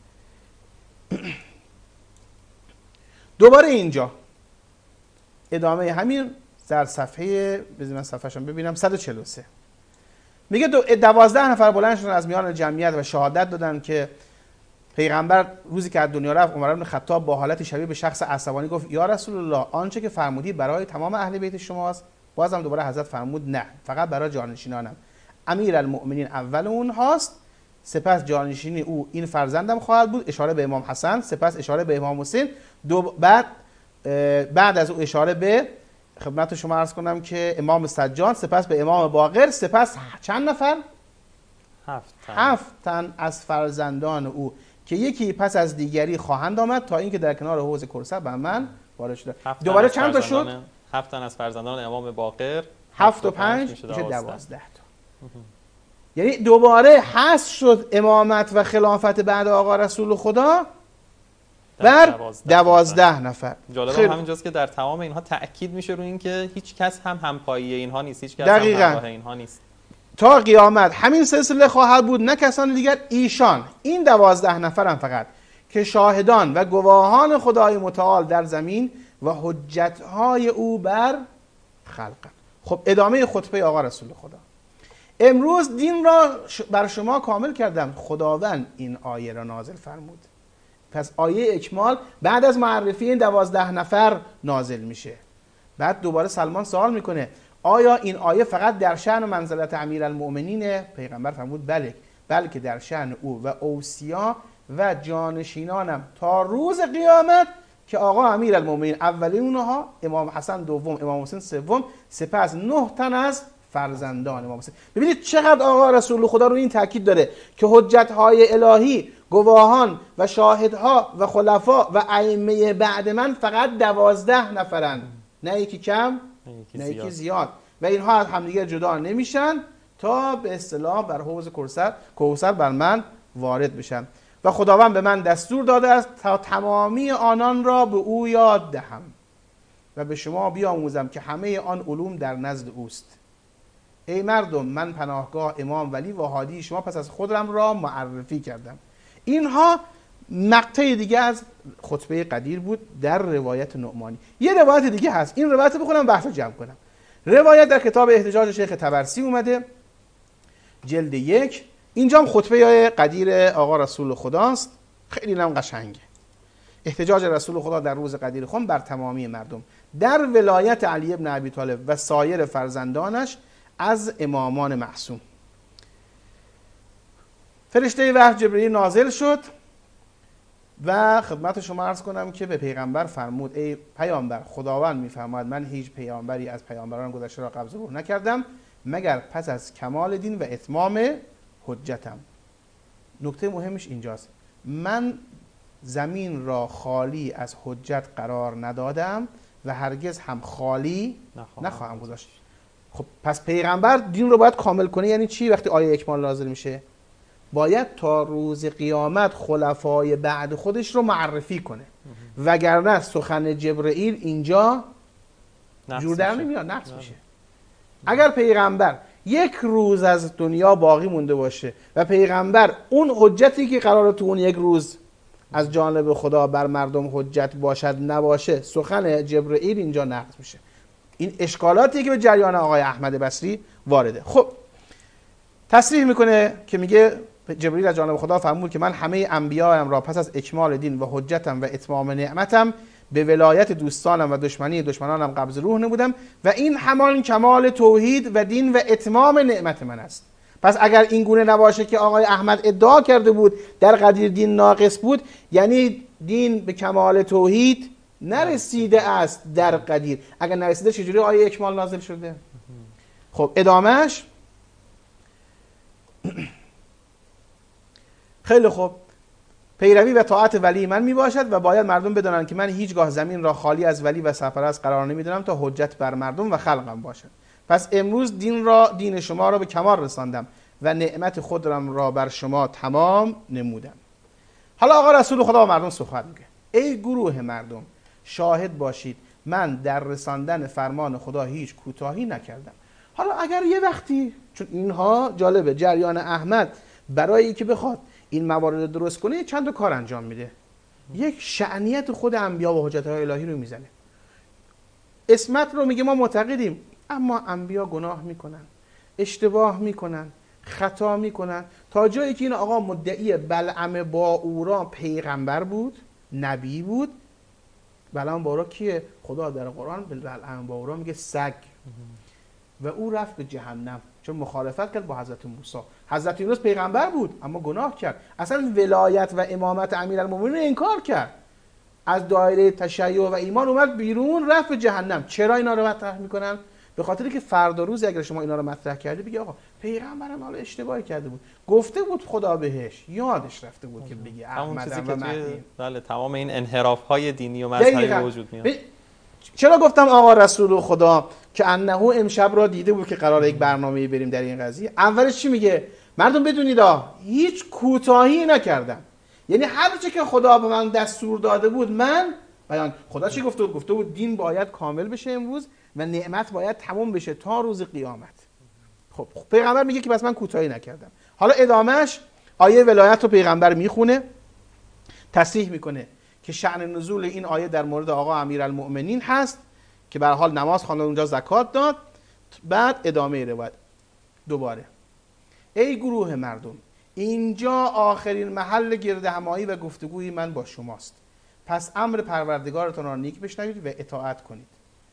[SPEAKER 3] دوباره اینجا ادامه همین در صفحه، بذارید من صفحه‌شون ببینم، صد و چهل و سه میگه دوازده نفر بلند شدن از میان جمعیت و شهادت دادن که پیغمبر روزی که از دنیا رفت، عمر بن خطاب با حالتی شبیه به شخص عصبانی گفت یا رسول الله، آنچه که فرمودی برای تمام اهل بیت شماست؟ بازم دوباره حضرت فرمود نه، فقط برای جانشینانم. امیرالمؤمنین اول اونهاست، سپس جانشینی او این فرزندم خواهد بود، اشاره به امام حسن، سپس اشاره به امام حسین، دو بعد بعد از او اشاره به خدمت شما عرض کنم که امام سجاد، سپس به امام باقر، سپس چند نفر؟
[SPEAKER 2] هفت تن.
[SPEAKER 3] هفت تن از فرزندان او که یکی پس از دیگری خواهند آمد تا اینکه در کنار حوض کوثر بر من وارد شده. دوباره چند تا شد؟
[SPEAKER 2] هفت تن از فرزندان امام باقر،
[SPEAKER 3] هفت و پنج میشه دوازده تا. یعنی دوباره حذف شد امامت و خلافت بعد آقا رسول خدا بر دوازده نفر.
[SPEAKER 2] جالب همینجاست که در تمام اینها تأکید میشه روی این که هیچ کس هم همپایی اینها نیست، هیچ کس
[SPEAKER 3] دقیقاً.
[SPEAKER 2] هم همراه اینها نیست.
[SPEAKER 3] تا قیامت همین سلسله خواهد بود، نه کسان دیگر. ایشان این دوازده نفرم فقط که شاهدان و گواهان خدای متعال در زمین و حجتهای او بر خلق. خب ادامه خطبه آقا رسول خدا. امروز دین را بر شما کامل کردم، خداوند این آیه را نازل فرمود. پس آیه اکمال بعد از معرفی این دوازده نفر نازل میشه. بعد دوباره سلمان سوال میکنه آیا این آیه فقط در شأن و منزلت امیرالمؤمنین؟ پیغمبر فرمود بله، بلکه در شأن او و اوصیا و جانشینانم تا روز قیامت که آقا امیرالمؤمنین اولی اونها، امام حسن دوم، امام حسین سوم، سپس نه تن از فرزندان امام حسین. ببینید چقدر آقا رسول خدا رو این تاکید داره که حجت‌های الهی، گواهان و شاهدها و خلفا و ائمه بعد من فقط دوازده نفرن، نه یکی کم نه یکی زیاد، و اینها از همدیگه جدا نمیشن تا به اصطلاح بر حوض کوثر کوثر بر من وارد بشن. و خداوند به من دستور داده است تا تمامی آنان را به او یاد دهم و به شما بیاموزم که همه آن علوم در نزد اوست. ای مردم، من پناهگاه امام ولی و هادی شما پس از خودم را معرفی کردم. اینها مقطع دیگه از خطبه قدیر بود در روایت نعمانی. یه روایت دیگه هست، این روایت بخونم بحث جمع کنم. روایت در کتاب احتجاج شیخ طبرسی اومده جلد یک. اینجا هم خطبه قدیر آقا رسول خداست، خیلی نم قشنگه. احتجاج رسول خدا در روز قدیر خم بر تمامی مردم در ولایت علی ابن ابی طالب و سایر فرزندانش از امامان معصوم. فرشته وحی جبرئیل نازل شد و خدمت شما عرض کنم که به پیغمبر فرمود ای پیامبر، خداوند میفرماید من هیچ پیامبری از پیامبران گذشته را قبض روح نکردم مگر پس از کمال دین و اتمام حجتم. نکته مهمش اینجاست، من زمین را خالی از حجت قرار ندادم و هرگز هم خالی نخواهم گذاشت. خب پس پیغمبر دین رو باید کامل کنه. یعنی چی؟ وقتی آیه اکمال نازل میشه باید تا روز قیامت خلفای بعد خودش رو معرفی کنه، وگرنه سخن جبرئیل اینجا جور در نمیاد، نقص میشه. اگر پیغمبر یک روز از دنیا باقی مونده باشه و پیغمبر اون حجتی که قراره تو اون یک روز از جانب خدا بر مردم حجت باشد نباشه، سخن جبرئیل اینجا نقض میشه. این اشکالاتی که به جریان آقای احمد بصری وارده. خب تصریح میکنه که میگه جبرئیل از جانب خدا فرمود که من همه انبیایم را پس از اکمال دین و حجتم و اتمام نعمتم به ولایت دوستانم و دشمنی دشمنانم قبض روح نمودم و این همان کمال توحید و دین و اتمام نعمت من است. پس اگر این گونه نباشه که آقای احمد ادعا کرده بود در قدیر دین ناقص بود، یعنی دین به کمال توحید نرسیده است در قدیر. اگر نرسیده چجوری آیه اکمال نازل شده؟ خب ادامهش خیلی خوب، پیروی و طاعت ولی من می باشد و باید مردم بدانند که من هیچگاه زمین را خالی از ولی و سرپرست قرار نمیدونم تا حجت بر مردم و خلقم باشد. پس امروز دین را دین شما را به کمال رساندم و نعمت خودم را بر شما تمام نمودم. حالا آقا رسول خدا و مردم سخن میگه ای گروه مردم، شاهد باشید من در رساندن فرمان خدا هیچ کوتاهی نکردم. حالا اگر یه وقتی، چون اینها جالبه، جریان احمد برای اینکه بخواد این موارد درست کنه چند تا کار انجام میده. یک، شأنیت خود انبیا و حجت‌های الهی رو میزنه. اسمت رو میگه ما معتقدیم، اما انبیا گناه میکنن، اشتباه میکنن، خطا میکنن تا جایی که این آقا مدعی بلعم باورا پیغمبر بود، نبی بود. بلعم باورا کیه؟ خدا در قرآن به بلعم باورا میگه سگ و او رفت به جهنم چون مخالفت کرد با حضرت موسی. حضرت یونس پیغمبر بود اما گناه کرد، اصلا ولایت و امامت امیرالمومنین انکار کرد، از دایره تشیع و ایمان اومد بیرون، رفت به جهنم. چرا اینا رو مطرح میکنن؟ به خاطری که فردا روز اگر شما اینا رو مطرح کردی بگی آقا پیغمبرم حالا اشتباهی کرده بود، گفته بود خدا بهش، یادش رفته بود که بگی احمدم و مهدی.
[SPEAKER 2] بله تمام این انحراف های دینی و مذهبی وجود میاد.
[SPEAKER 3] چرا گفتم آقا رسول خدا که انه امشب را دیده بود که قراره یک برنامه‌ای بریم در این قضیه؟ اولش چی میگه؟ مردم بدونید هیچ کوتاهی نکردم، یعنی هر چه که خدا به من دستور داده بود من بیان. خدا چی گفته بود؟ گفته بود دین باید کامل بشه امروز و نعمت باید تمام بشه تا روز قیامت. خب پیغمبر میگه که بس من کوتاهی نکردم. حالا ادامهش آیه ولایت رو پیغمبر میخونه، تصریح میکنه که شأن نزول این آیه در مورد آقا امیرالمؤمنین هست که به هر حال نماز خواند، اونجا زکات داد. بعد ادامه روایت دوباره ای گروه مردم، اینجا آخرین محل گرد همایی و گفتگوی من با شماست، پس امر پروردگارتان را نیک بشنوید و اطاعت کنید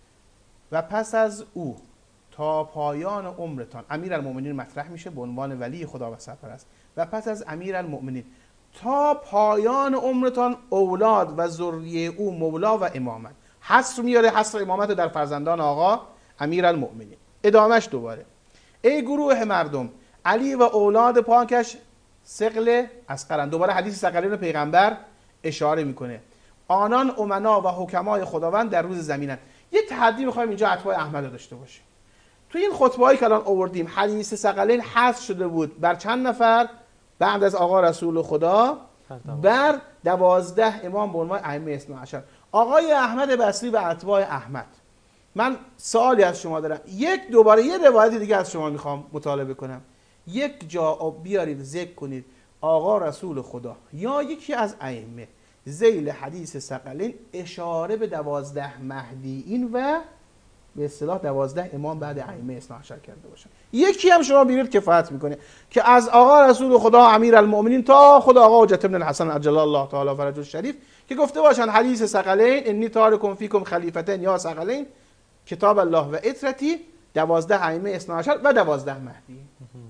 [SPEAKER 3] و پس از او تا پایان عمرتان. امیرالمؤمنین مطرح میشه به عنوان ولی خدا و سرپرست. و پس از امیرالمؤمنین تا پایان عمرتان اولاد و ذریه او مولا و امامت. حصر میاره، حصر امامت در فرزندان آقا امیرالمؤمنین. ادامش دوباره ای گروه مردم، علی و اولاد پاکش ثقل اصغرن. دوباره حدیث ثقلین پیغمبر اشاره میکنه. آنان امنا و حکمای خداوند در روز زمینن. یه تحدی میخوایم اینجا اتباع احمد رو داشته باشیم. تو این خطبه هایی که الان آوردیم حدیث ثقلین حذف شده بود بر چند نفر؟ بعد از آقا رسول خدا بر دوازده امام به عنوان ائمه اثنا عشر. آقای احمد بصری و اتباع احمد. من سوالی از شما دارم، یک دوباره یه روایت دیگه از شما میخوام مطالبه کنم. یک جا بیارید ذکر کنید آقا رسول خدا یا یکی از ائمه ذیل حدیث ثقلین اشاره به دوازده مهدیین و به اصطلاح دوازده امام بعد ائمه اثنا عشر کرده باشن. یکی هم شما بیارید کفایت میکنه که از آقا رسول خدا امیرالمؤمنین تا خدا آقا حجت بن الحسن عجل الله تعالی فرجه الشریف که گفته باشن حدیث ثقلین انی تارکم فیکم خلیفتین یا ثقلین کتاب الله و اطرتی، دوازده ائمه اثنا عشر و دوازده مهدی.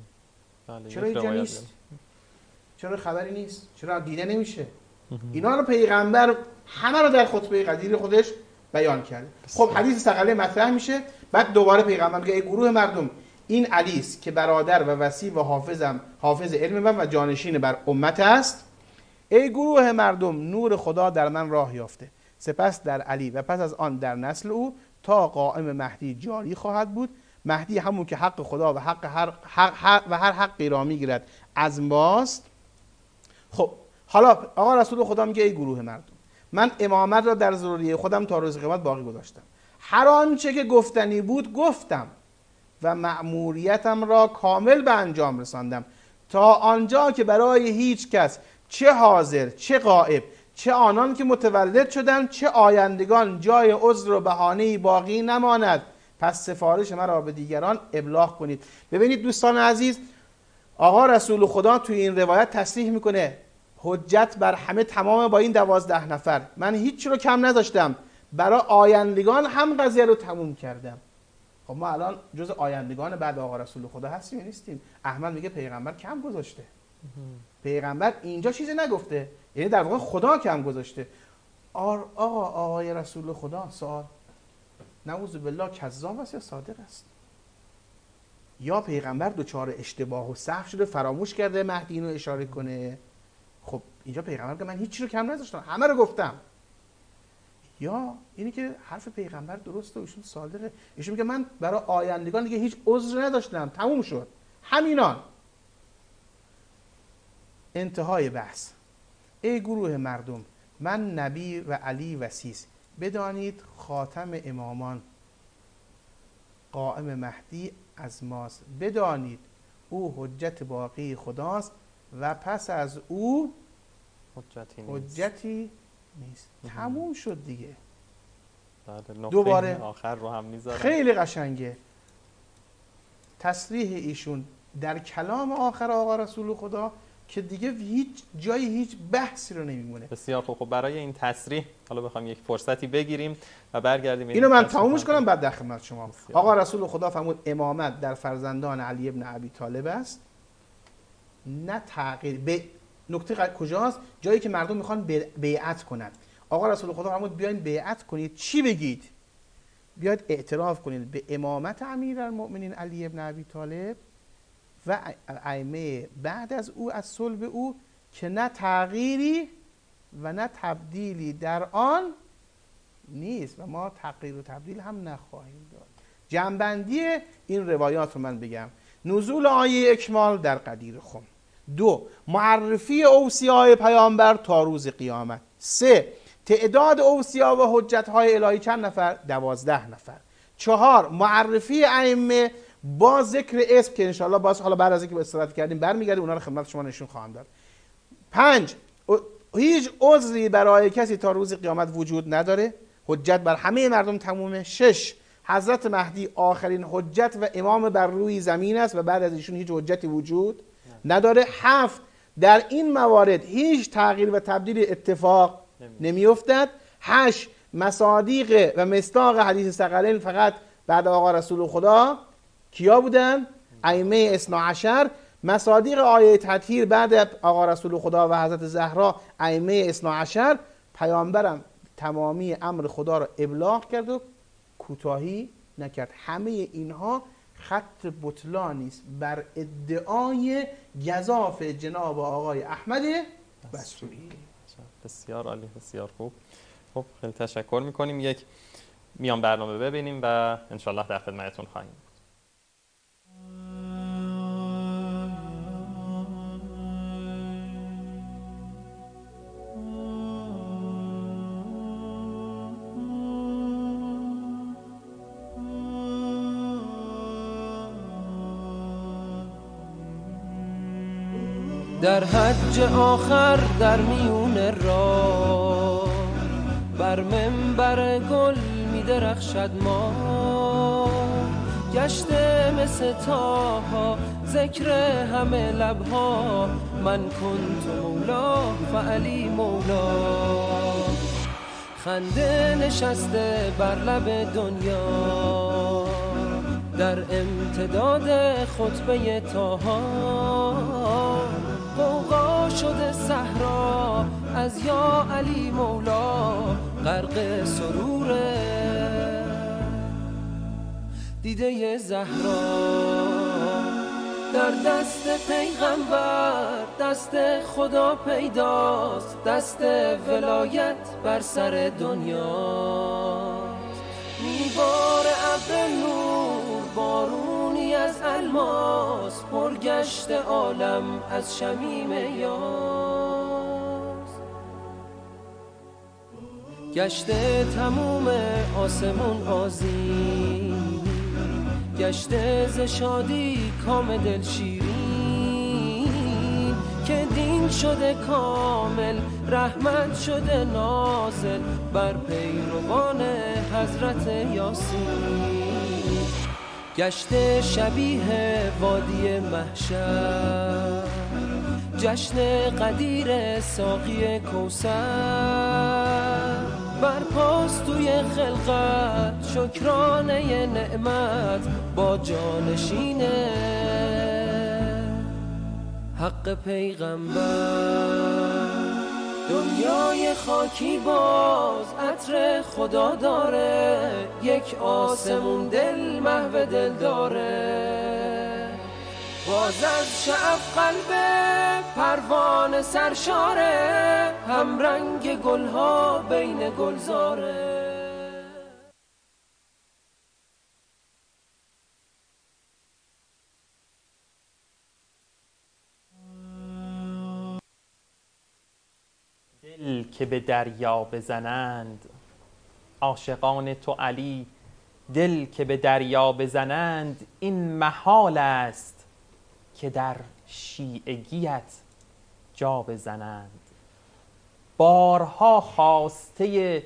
[SPEAKER 3] چرا اینجا نیست؟ چرا خبری نیست؟ چرا دیده نمیشه؟ اینا رو پیغمبر همه رو در خطبه قدیر خودش بیان کرده. خب حدیث ثقلین مطرح میشه، بعد دوباره پیغمبر میگه ای گروه مردم، این علی است که برادر و وصی و حافظم حافظ علم من و جانشین بر امت است. ای گروه مردم، نور خدا در من راه یافته، سپس در علی و پس از آن در نسل او تا قائم مهدی جاری خواهد بود. مهدی همون که حق خدا و حق هر حق, حق و هر حقی را میگیرد از ماست. خب حالا آقا رسول خدا میگه ای گروه مردم، من امامت را در ذریه خودم تا روز قیامت باقی گذاشتم. هر آنچه که گفتنی بود گفتم و مأموریتم را کامل به انجام رساندم تا آنجا که برای هیچ کس، چه حاضر چه غائب، چه آنان که متولد شدند چه آیندگان، جای عذر و بهانه‌ای باقی نماند. پس سفارش مرا به دیگران ابلاغ کنید. ببینید دوستان عزیز، آقا رسول خدا توی این روایت تصریح میکنه حجت بر همه تمام با این دوازده نفر، من هیچ رو کم نذاشتم، برای آیندگان هم قضیه رو تموم کردم. خب ما الان جز آیندگان بعد آقا رسول خدا هستیم یا نیستیم؟ احمد میگه پیغمبر کم گذاشته. پیغمبر اینجا چیزی نگفته، یعنی در واقع خدا کم گذاشته. آقا آقای رسول خدا سوال نعوذ بالله کذاب است یا صادق است؟ یا پیغمبر دوچار اشتباه و سهو شده فراموش کرده مهدی اینو اشاره کنه؟ خب اینجا پیغمبر که من هیچی رو کم نذاشتم، همه رو گفتم. یا اینی که حرف پیغمبر درسته و ایشون صادقه، ایشون میگه من برای آیندگان دیگه هیچ عذر نداشتم، تموم شد همینان. انتهای بحث. ای گروه مردم، من نبی و علی وصیست، بدانید خاتم امامان قائم مهدی از ماست، بدانید او حجت باقی خداست و پس از او حجتی نیست, حجتی نیست. تموم شد دیگه.
[SPEAKER 2] دوباره آخر رو هم میذارم.
[SPEAKER 3] خیلی قشنگه تصریح ایشون در کلام آخر آقا رسول خدا که دیگه هیچ جایی هیچ بحثی رو نمیمونه.
[SPEAKER 2] بسیار خوب. خب برای این تصریح حالا بخوام یک فرصتی بگیریم و برگردیم
[SPEAKER 3] اینو من تمومش کنم بعد در خدمت شما. بسیار. آقا رسول خدا فرمود امامت در فرزندان علی ابن ابی طالب است، نه تغییر. به نکته کجاست؟ جایی که مردم میخوان بیعت کنن. آقا رسول خدا فرمود بیاین بیعت کنید. چی بگید؟ بیاید اعتراف کنید به امامت امیرالمؤمنین علی ابن ابی طالب و ائمه بعد از او از صلب او که نه تغییری و نه تبدیلی در آن نیست و ما تغییر و تبدیل هم نخواهیم داد. جنبندی این روایات رو من بگم. نزول آیه اکمال در قدیر خم. دو، معرفی اوصیاء پیامبر تا روز قیامت. سه، تعداد اوصیا و حجت‌های الهی چند نفر؟ دوازده نفر. چهار، معرفی ائمه با ذکر اسم که انشاءالله باز حالا بعد از اینکه استراحت کردیم برمیگردیم اونا رو خدمت شما نشون خواهم داد. پنج، هیچ عذری برای کسی تا روز قیامت وجود نداره، حجت بر همه مردم تمومه. شش، حضرت مهدی آخرین حجت و امام بر روی زمین است و بعد از ایشون هیچ حجتی وجود نداره. هفت، در این موارد هیچ تغییر و تبدیل اتفاق نمیافتد. هشت، مصادیق و مصداق حدیث ثقلین فقط بعد آقا رسول خدا کیا بودن؟ ائمه اثنا عشر. مصادیق آیه تطهیر بعد آقا رسول خدا و حضرت زهرا ائمه اثنا عشر. پیامبرم تمامی امر خدا را ابلاغ کرد و کوتاهی نکرد. همه اینها خط بطلانی است بر ادعای گزاف جناب آقای احمد بصری.
[SPEAKER 2] بسیار عالی، بسیار خوب. خب خیلی تشکر میکنیم. یک میان برنامه ببینیم و انشالله در خدمتتون خواهیم بود.
[SPEAKER 4] در حج آخر در میون راه بر منبر گل می درخشد ما، گشته مثل تاها ذکر همه لبها، من کنت مولا فعلی مولا. خنده نشسته بر لب دنیا در امتداد خطبه طاها، غوغا شده صحرا از یا علی مولا، غرق سروره دیده زهرا. در دست پیغمبر دست خدا پیداست، دست ولایت بر سر دنیا. میبار ابر نور بارونی از الماس، پرگشت عالم از شمیم یاس. گشته تموم آسمون آذین، گشته ز شادی کام دل شیرین، که دین شده کامل رحمت شده نازل بر پیروان حضرت یاسین. گشته شبیه وادی محشر، جشن قدیر ساقی کوثر، بر پاس توی خلقت شکرانه نعمت با جانشینه حق پیغمبر. دنیای خاکی باز عطر خدا داره، یک آسمون دل محو دل داره. باز از شعف قلب پروانه سرشاره، هم رنگ گلها بین گلزاره.
[SPEAKER 2] دل که به دریا بزنند عاشقان تو علی، دل که به دریا بزنند این محال است که در شیعگیت جا بزنند. بارها خواسته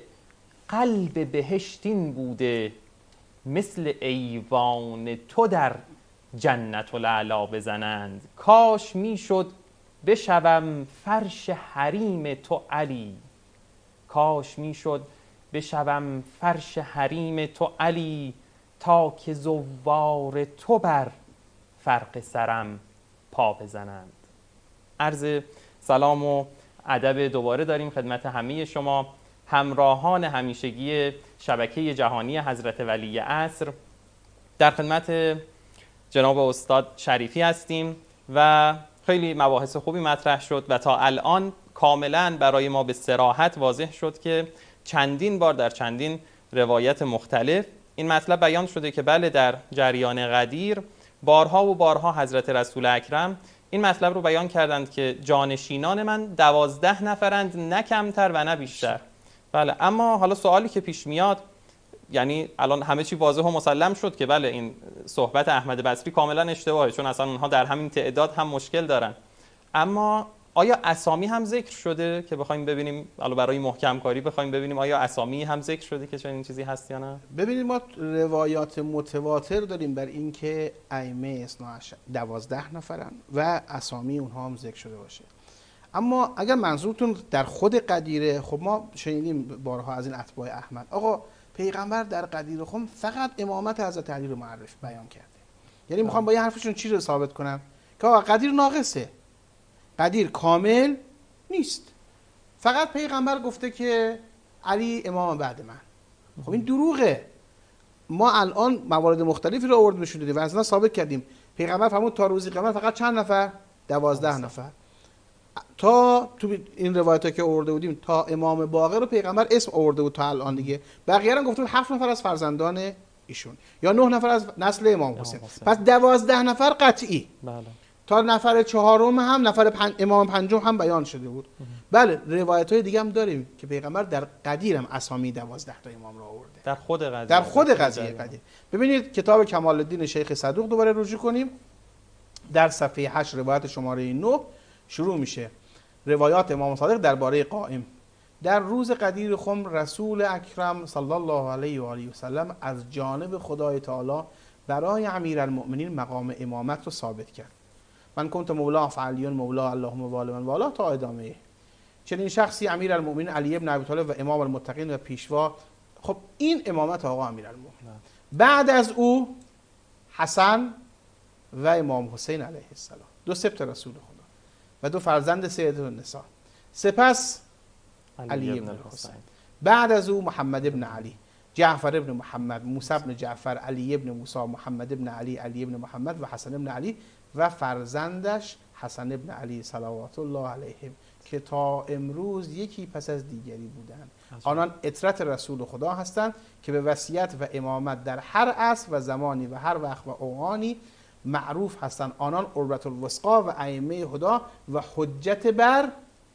[SPEAKER 2] قلب بهشتین بوده، مثل ایوان تو در جنت العلا بزنند. کاش میشد بشوم فرش حریم تو علی، کاش میشد بشوم فرش حریم تو علی، تا که زوار تو بر فرق سرم پا بزنند. عرض سلام و ادب دوباره داریم خدمت همه شما همراهان همیشگی شبکه جهانی حضرت ولی عصر. در خدمت جناب استاد شریفی هستیم و خیلی مباحث خوبی مطرح شد و تا الان کاملا برای ما به صراحت واضح شد که چندین بار در چندین روایت مختلف این مطلب بیان شده که بله در جریان غدیر بارها و بارها حضرت رسول اکرم این مطلب رو بیان کردند که جانشینان من دوازده نفرند، نه کمتر و نه بیشتر. بله، اما حالا سوالی که پیش میاد، یعنی الان همه چی واضح و مسلم شد که بله این صحبت احمد بصری کاملا اشتباهه، چون اصلا اونها در همین تعداد هم مشکل دارن. اما آیا اسامی هم ذکر شده که بخوایم ببینیم، حالا برای محکم کاری بخوایم ببینیم آیا اسامی هم ذکر شده که چنین چیزی هست یا نه؟
[SPEAKER 3] ببینید ما روایات متواتر داریم بر این که ائمه اثنا عشر دوازده نفرن و اسامی اونها هم ذکر شده باشه. اما اگر منظورتون در خود قدیره، خب ما شنیدیم بارها از این اتباع احمد، آقا پیغمبر در قدیر خم فقط امامت حضرت علی رو معرف بیان کرده. یعنی میخوام با یه حرفشون چی رو ثابت کنم؟ که آقا قدیر ناقصه، قدیر کامل نیست، فقط پیغمبر گفته که علی امام بعد من. خب این دروغه. ما الان موارد مختلفی رو آورد نشون دادیم و اصلا ثابت کردیم پیغمبر فرمود تا روزی قیامت فقط چند نفر؟ دوازده نفر. تا تو این روایت‌ها که آورده بودیم تا امام باقر رو پیغمبر اسم آورده بود تا الان دیگه، بقیه رو گفته بود هفت نفر از فرزندان ایشون یا نه نفر از نسل امام حسین. پس دوازده نفر قطعی.
[SPEAKER 2] بله.
[SPEAKER 3] تا نفر چهارم هم نفر پن... امام پنجم هم بیان شده بود. بله، روایت‌های دیگه هم داریم که پیغمبر در قدیر هم اسامی دوازده تا امام را آورده.
[SPEAKER 2] در خود قضیه.
[SPEAKER 3] در خود قضیه قدیر. ببینید کتاب کمال الدین شیخ صدوق دوباره رجوع کنیم. در صفحه هشت روایت شماره نه شروع میشه. روایات امام صادق درباره قائم. در روز قدیر خم رسول اکرم صلی الله علیه و آله و سلم از جانب خدای تعالی برای امیرالمؤمنین مقام امامت رو ثابت کرد. من کنت مولا فعلیون مولا اللهم والی من والا تا ادامه. چنین شخصی امیرالمؤمنین علی ابن ابی طالب و امام المتقین و پیشوا. خب این امامت آقا امیرالمؤمنین. بعد از او حسن و امام حسین علیه السلام، دو سبط رسول خدا و دو فرزند سید النساء. سپس علی, علی ابن حسین. بعد از او محمد ابن علی، جعفر ابن محمد، موسی ابن جعفر، علی ابن موسی، محمد ابن علی، علی ابن محمد و حسن ابن علی و فرزندش حسن ابن علی صلوات الله علیهم که تا امروز یکی پس از دیگری بودند. آنان اطرت رسول خدا هستند که به وصیت و امامت در هر عصر و زمانی و هر وقت و اوانی معروف هستند. آنان عروة الوثقی و ائمه هدا و حجت بر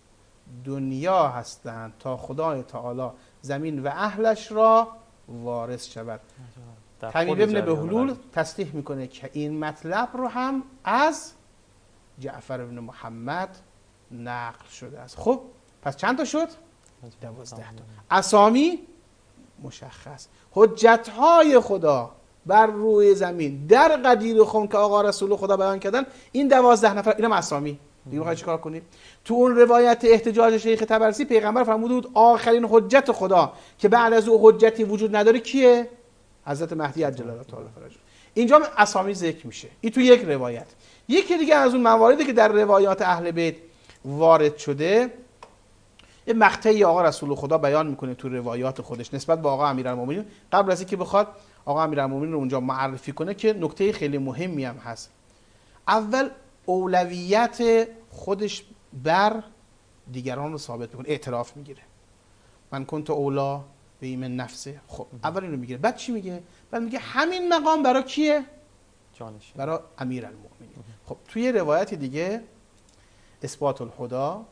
[SPEAKER 3] دنیا هستند تا خدای تعالی زمین و اهلش را وارث شود. تمیم ابن بهلول تصریح میکنه که این مطلب رو هم از جعفر ابن محمد نقل شده است. خب پس چند تا شد؟ دوازده تا. اسامی مشخص. حجت های خدا بر روی زمین در قدیر خم که آقا رسول خدا بیان کردن، این دوازده نفر، اینم اسامی. دیگه میخوای چیکار کنیم؟ تو اون روایت احتجاج شیخ طبرسی پیغمبر فرموده بود آخرین حجت خدا که بعد از او حجتی وجود نداره کیه؟ حضرت مهدی عجل الله تعالی فرجه. اینجا اسامی ذکر میشه. این تو یک روایت. یکی دیگه از اون مواردی که در روایات اهل بیت وارد شده، یه مقطعی آقا رسول خدا بیان میکنه تو روایات خودش نسبت به آقا امیرالمومنین، قبل از اینکه بخواد آقا امیرالمومنین رو اونجا معرفی کنه که نکته خیلی مهمی هم هست. اول اولویت خودش بر دیگران رو ثابت میکنه، اعتراف میگیره. من کنت اولا به ایمن نفسه. خب اول اینو میگیره، بعد چی میگه؟ بعد میگه همین مقام برای کیه؟
[SPEAKER 2] جانشین.
[SPEAKER 3] برای امیرالمومنین. خب توی روایت دیگه اثبات الهدا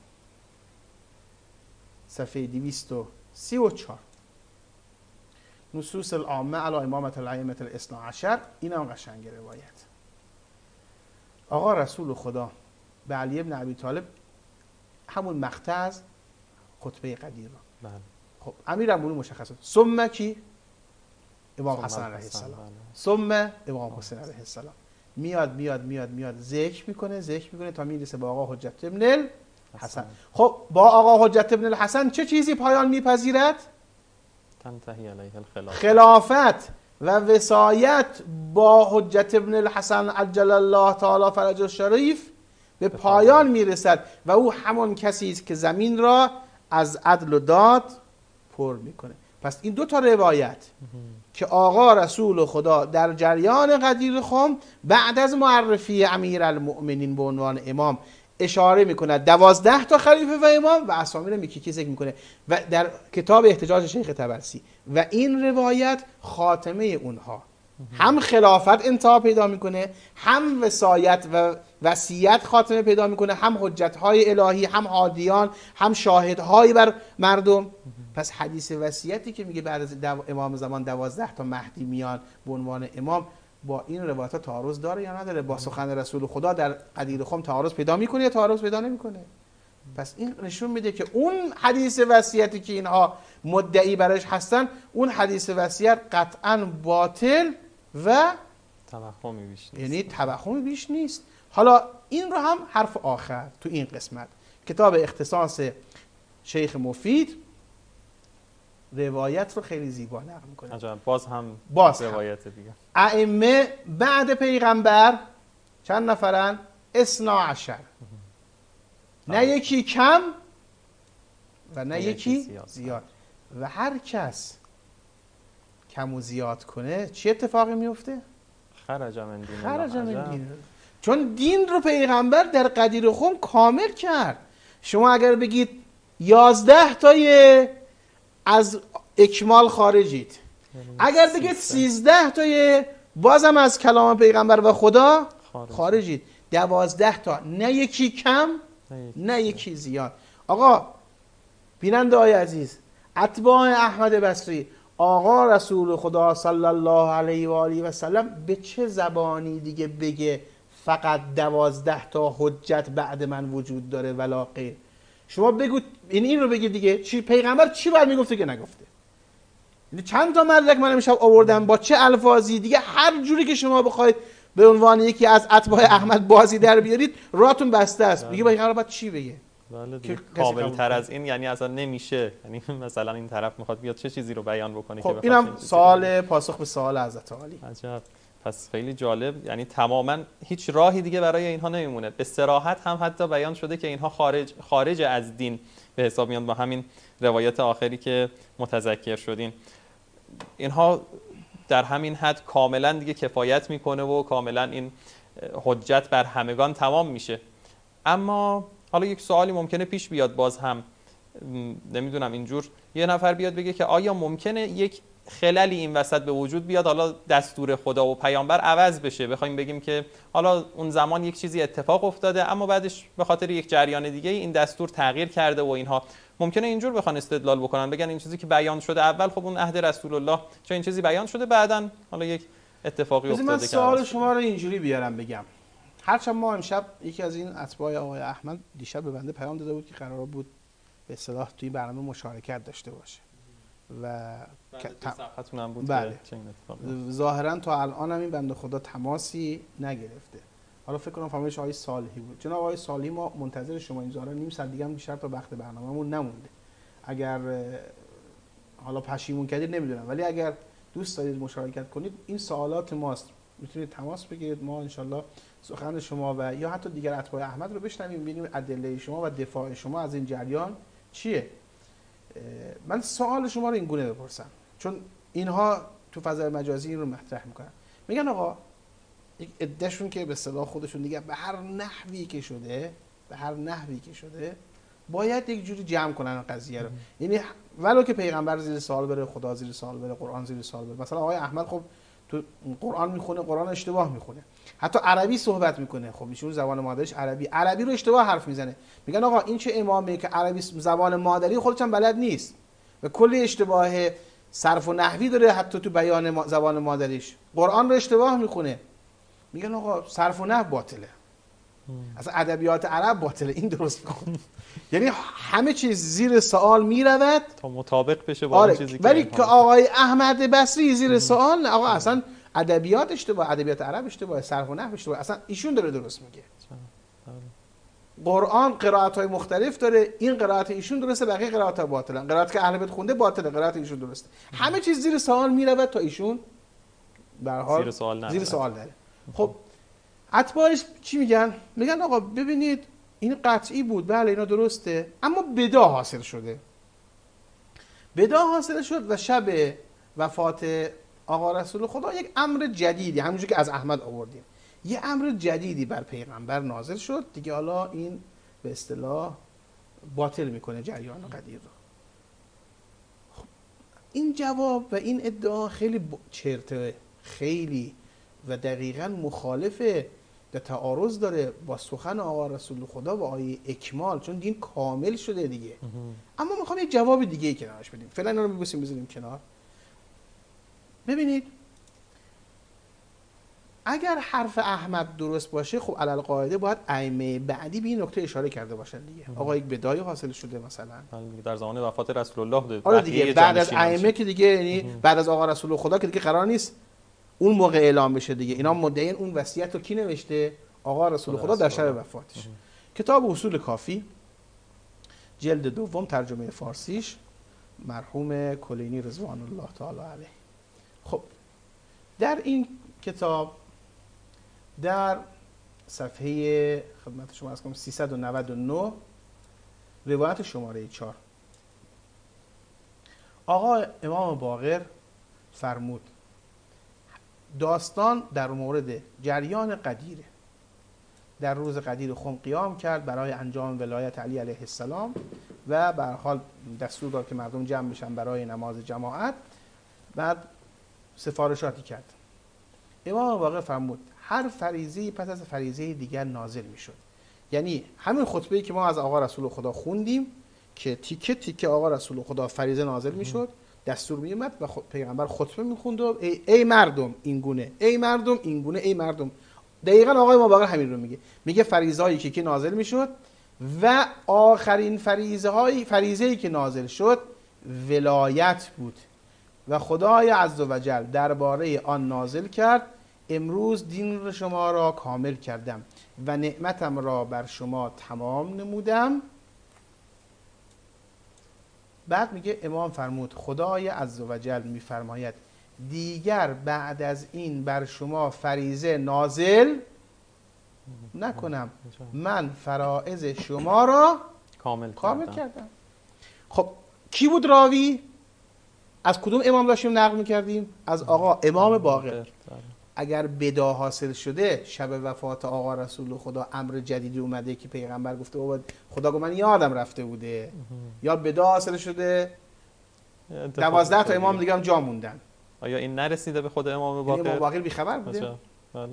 [SPEAKER 3] صفحه دویست و سی و چهار نصوص العامه علی امامت الائمه الاثنا عشر، این هم قشنگ روایت. آقا رسول خدا به علی ابن ابی طالب همون مقطع از خطبه قدیر رو.
[SPEAKER 2] بله.
[SPEAKER 3] خب امیرالمومنین مشخصه. ثم کی؟ امام حسن علیه السلام. ثم امام حسین علیه السلام. میاد میاد میاد میاد ذکر میکنه ذکر میکنه تا میرسه با آقا حجت ابن الحسن. خب با آقا حجت ابن الحسن چه چیزی پایان میپذیرد؟
[SPEAKER 2] تنتهی علیه الخلافت،
[SPEAKER 3] خلافت و وصایت با حجت ابن الحسن عجل الله تعالی فرجه الشریف به پایان میرسد و او همان کسی است که زمین را از عدل و داد پر میکنه. پس این دو تا روایت که آقا رسول خدا در جریان غدیر خم بعد از معرفی امیرالمؤمنین به عنوان امام اشاره میکنه دوازده تا خلیفه و امام و اسامی رو میکی ذکر میکنه و در کتاب احتجاج شیخ طبرسی و این روایت خاتمه اونها هم خلافت انتها پیدا میکنه، هم وصایت و وصیت خاتمه پیدا میکنه، هم حجت‌های الهی، هم هادیان، هم شاهدهایی بر مردم. پس حدیث وصیتی که میگه بعد از دو امام زمان دوازده تا مهدی میان به عنوان امام با این روایت ها تعارض داره یا نداره؟ با سخن رسول خدا در غدیر خم تعارض پیدا میکنه یا تعارض پیدا نمیکنه؟ پس این نشون میده که اون حدیث وصیتی که اینها مدعی برش هستن، اون حدیث وصیت قطعاً باطل و
[SPEAKER 2] توهمی بیش نیست،
[SPEAKER 3] یعنی توهمی بیش نیست. حالا این رو هم حرف آخر تو این قسمت کتاب اختصاص شیخ مفید روایت رو خیلی زیبا نقل میکنه.
[SPEAKER 2] عجب، باز هم
[SPEAKER 3] باز
[SPEAKER 2] روایت دیگه.
[SPEAKER 3] ائمه بعد پیغمبر چند نفرن؟ اثنا عشر، نه یکی کم و نه یکی زیاد. زیاد و هر کس کم و زیاد کنه چی اتفاقی میفته؟
[SPEAKER 2] خرج من دین
[SPEAKER 3] خرج من دین. چون دین رو پیغمبر در غدیر خم کامل کرد. شما اگر بگید یازده تای از اکمال خارجید، اگر بگید سیزده تای بازم از کلام پیغمبر و خدا خارج. خارجید، دوازده تا نه یکی کم نه یکی زیاد. آقا بیننده های عزیز، اتباع احمد بصری، آقا رسول خدا صلی الله علیه و آله و سلم به چه زبانی دیگه بگه فقط دوازده تا حجت بعد من وجود داره ولا غیر؟ شما بگو این این رو بگید دیگه، چی پیغمبر چی باید میگفته که نگفته؟ یعنی چند تا مدرک من امشب آوردم با چه الفاظی دیگه، هر جوری که شما بخواید به عنوان یکی از اتباع احمد بازی در بیارید راتون بسته است. میگه پیغمبر باید چی بگه؟
[SPEAKER 2] بله دیگه کامل تر از این یعنی اصلا نمیشه. یعنی مثلا این طرف میخواد بیاد چه چیزی رو بیان بکنه
[SPEAKER 3] خب
[SPEAKER 2] که
[SPEAKER 3] اینم سوال پاسخ به سوال حضرت عالی.
[SPEAKER 2] عجب، پس خیلی جالب. یعنی تماما هیچ راهی دیگه برای اینها نمیمونه. به صراحت هم حتی بیان شده که اینها خارج خارج از دین به حساب میان با همین روایت آخری که متذکر شدین. اینها در همین حد کاملا دیگه کفایت میکنه و کاملا این حجت بر همگان تمام میشه. اما حالا یک سوالی ممکنه پیش بیاد، باز هم نمیدونم اینجور یه نفر بیاد بگه که آیا ممکنه یک خللی این وسط به وجود بیاد، حالا دستور خدا و پیامبر عوض بشه، بخوایم بگیم که حالا اون زمان یک چیزی اتفاق افتاده اما بعدش به خاطر یک جریان دیگه این دستور تغییر کرده و اینها ممکنه اینجور بخوان استدلال بکنن، بگن این چیزی که بیان شده اول خب اون عهد رسول الله، چون این چیزی بیان شده بعداً حالا یک اتفاقی افتاده.
[SPEAKER 3] من سوال شما رو اینجوری بیارم بگم. هرچند ما امشب یکی از این اتباع آقای احمد دیشب به بنده پیام داده بود که قرار بود به اصطلاح توی برنامه مشارکت داشته باشه و
[SPEAKER 2] صفحتون هم بود.
[SPEAKER 3] بله. ظاهرا تا الان هم این بنده خدا تماسی نگرفته. حالا فکر کنم فهمش آقای صالحی بود. جناب آقای صالحی ما منتظر شما این ظاهرا نیم ساعت دیگه هم بیشتر تا وقت برنامه‌مون نمونده. اگر حالا پشیمون کردید نمیدونم، ولی اگر دوست دارید مشارکت کنید این سوالات ماست، میتونید تماس بگیرید، ما انشالله سخن شما و یا حتی دیگر اتباع احمد رو بشنویم، ببینیم ادله شما و دفاع شما از این جریان چیه. من سوال شما رو این گونه بپرسم، چون اینها تو فضای مجازی این رو مطرح میکنن، میگن آقا یک عدهشون که به اصطلاح خودشون دیگه به هر نحوی که شده به هر نحوی که شده باید یک جوری جمع کنن قضیه رو، یعنی ولو که پیغمبر زیر سوال بره، خدا زیر سوال بره، قرآن زیر سوال بره. مثلا آقای احمد خب تو قرآن میخونه، قرآن اشتباه میخونه، حتی عربی صحبت میکنه، خب ایشون زبان مادریش عربی، عربی رو اشتباه حرف میزنه. میگن آقا این چه امامیه که عربی زبان مادری خودش هم بلد نیست و کلی اشتباه صرف و نحوی داره حتی تو بیان ما زبان مادریش، قرآن رو اشتباه میخونه. میگن آقا صرف و نحو باطله، اصلا ادبیات عرب باطله، این درست کن. یعنی همه چیز زیر سوال میرود
[SPEAKER 2] تا مطابق بشه با
[SPEAKER 3] آره.
[SPEAKER 2] اون چیزی که
[SPEAKER 3] ولی که آقای احمد بصری زیر سوال، آقا اصلا ادبیات اشتباه، ادبیات عرب اشتباه، صرف و نحو اشتباه، اصلا ایشون داره درست میگه. قرآن قرائت‌های مختلف داره، این قرائت ایشون درسته، بقیه قرائت‌ها باطلن. قرائتی که اهل بیت خونده باطله، قرائت ایشون درسته. همه چیز زیر سوال میرود تا ایشون به هر حال
[SPEAKER 2] زیر سوال نره.
[SPEAKER 3] زیر سوال نره. خب اتباعش چی میگن؟ میگن آقا ببینید این قطعی بود، بله اینا درسته، اما بدا حاصل شده. بدا حاصل شد و شب وفات آقا رسول خدا یک امر جدیدی، همونجوری که از احمد آوردیم، یه امر جدیدی بر پیغمبر نازل شد دیگه. حالا این به اصطلاح باطل میکنه جریان قدیر رو. خب این جواب و این ادعا خیلی چرته، خیلی و دقیقاً مخالفه، در تعارض داره با سخن آقا رسول خدا و آیه اکمال، چون دین کامل شده دیگه. اما میخوام یه جواب دیگه ای کنارش بدیم. فعلا اینا رو میبوسیم بذاریم کنار. ببینید اگر حرف احمد درست باشه، خب علل قاعده باید ائمه بعدی به این نکته اشاره کرده باشن دیگه. آقا یک بدایه حاصل شده مثلا
[SPEAKER 2] در زمان وفات رسول الله ده.
[SPEAKER 3] آره دیگه بعد از ائمه که دیگه، یعنی بعد از آقا رسول خدا که دیگه قرار نیست اون موقع اعلام بشه دیگه. اینا مدعین اون وصیت رو کی نوشته؟ آقا رسول خدا در شب وفاتش. کتاب اصول کافی جلد دوم ترجمه فارسیش مرحوم کلینی رضوان الله تعالی علیه. خب در این کتاب در صفحه خدمت شما عرض کنم سیصد و نود و نه روایت شماره چهار آقا امام باقر فرمود داستان در مورد جریان قدیره. در روز قدیر خم قیام کرد برای انجام ولایت علی علیه السلام و به هر حال دستور داد که مردم جمع بشن برای نماز جماعت. بعد سفارشاتی کرد. امام باقر فرمود هر فریضه‌ای پس از فریضه دیگر نازل میشد. یعنی همین خطبه‌ای که ما از آقا رسول خدا خوندیم که تیکه تیکه آقا رسول خدا فریضه نازل میشد، دستور میومد و پیغمبر خطبه میخوند و ای, ای مردم این گونه، ای مردم این گونه، ای مردم. دقیقاً آقای ما باقر همین رو میگه. میگه فریضه هایی که که نازل میشد و آخرین فریضه های فریضه‌ای که نازل شد ولایت بود و خدای عزوجل درباره آن نازل کرد امروز دین شما را کامل کردم و نعمتم را بر شما تمام نمودم. بعد میگه امام فرمود خدای عزوجل میفرماید دیگر بعد از این بر شما فریضه نازل نکنم، من فرائض شما را
[SPEAKER 2] کامل,
[SPEAKER 3] کامل
[SPEAKER 2] کردم.
[SPEAKER 3] کردم. خب کی بود راوی؟ از کدوم امام داشتیم نقل میکردیم؟ از آقا امام باقر. اگر بدا حاصل شده شب وفات آقا رسول خدا امر جدیدی اومده که پیغمبر گفته او خدا گفت من یادم رفته بوده، یا بدا حاصل شده دوازده تا امام دیگه هم جا موندن،
[SPEAKER 2] آیا این نرسیده به خود امام باقر؟
[SPEAKER 3] امام باقر بی خبر بوده؟
[SPEAKER 2] بله.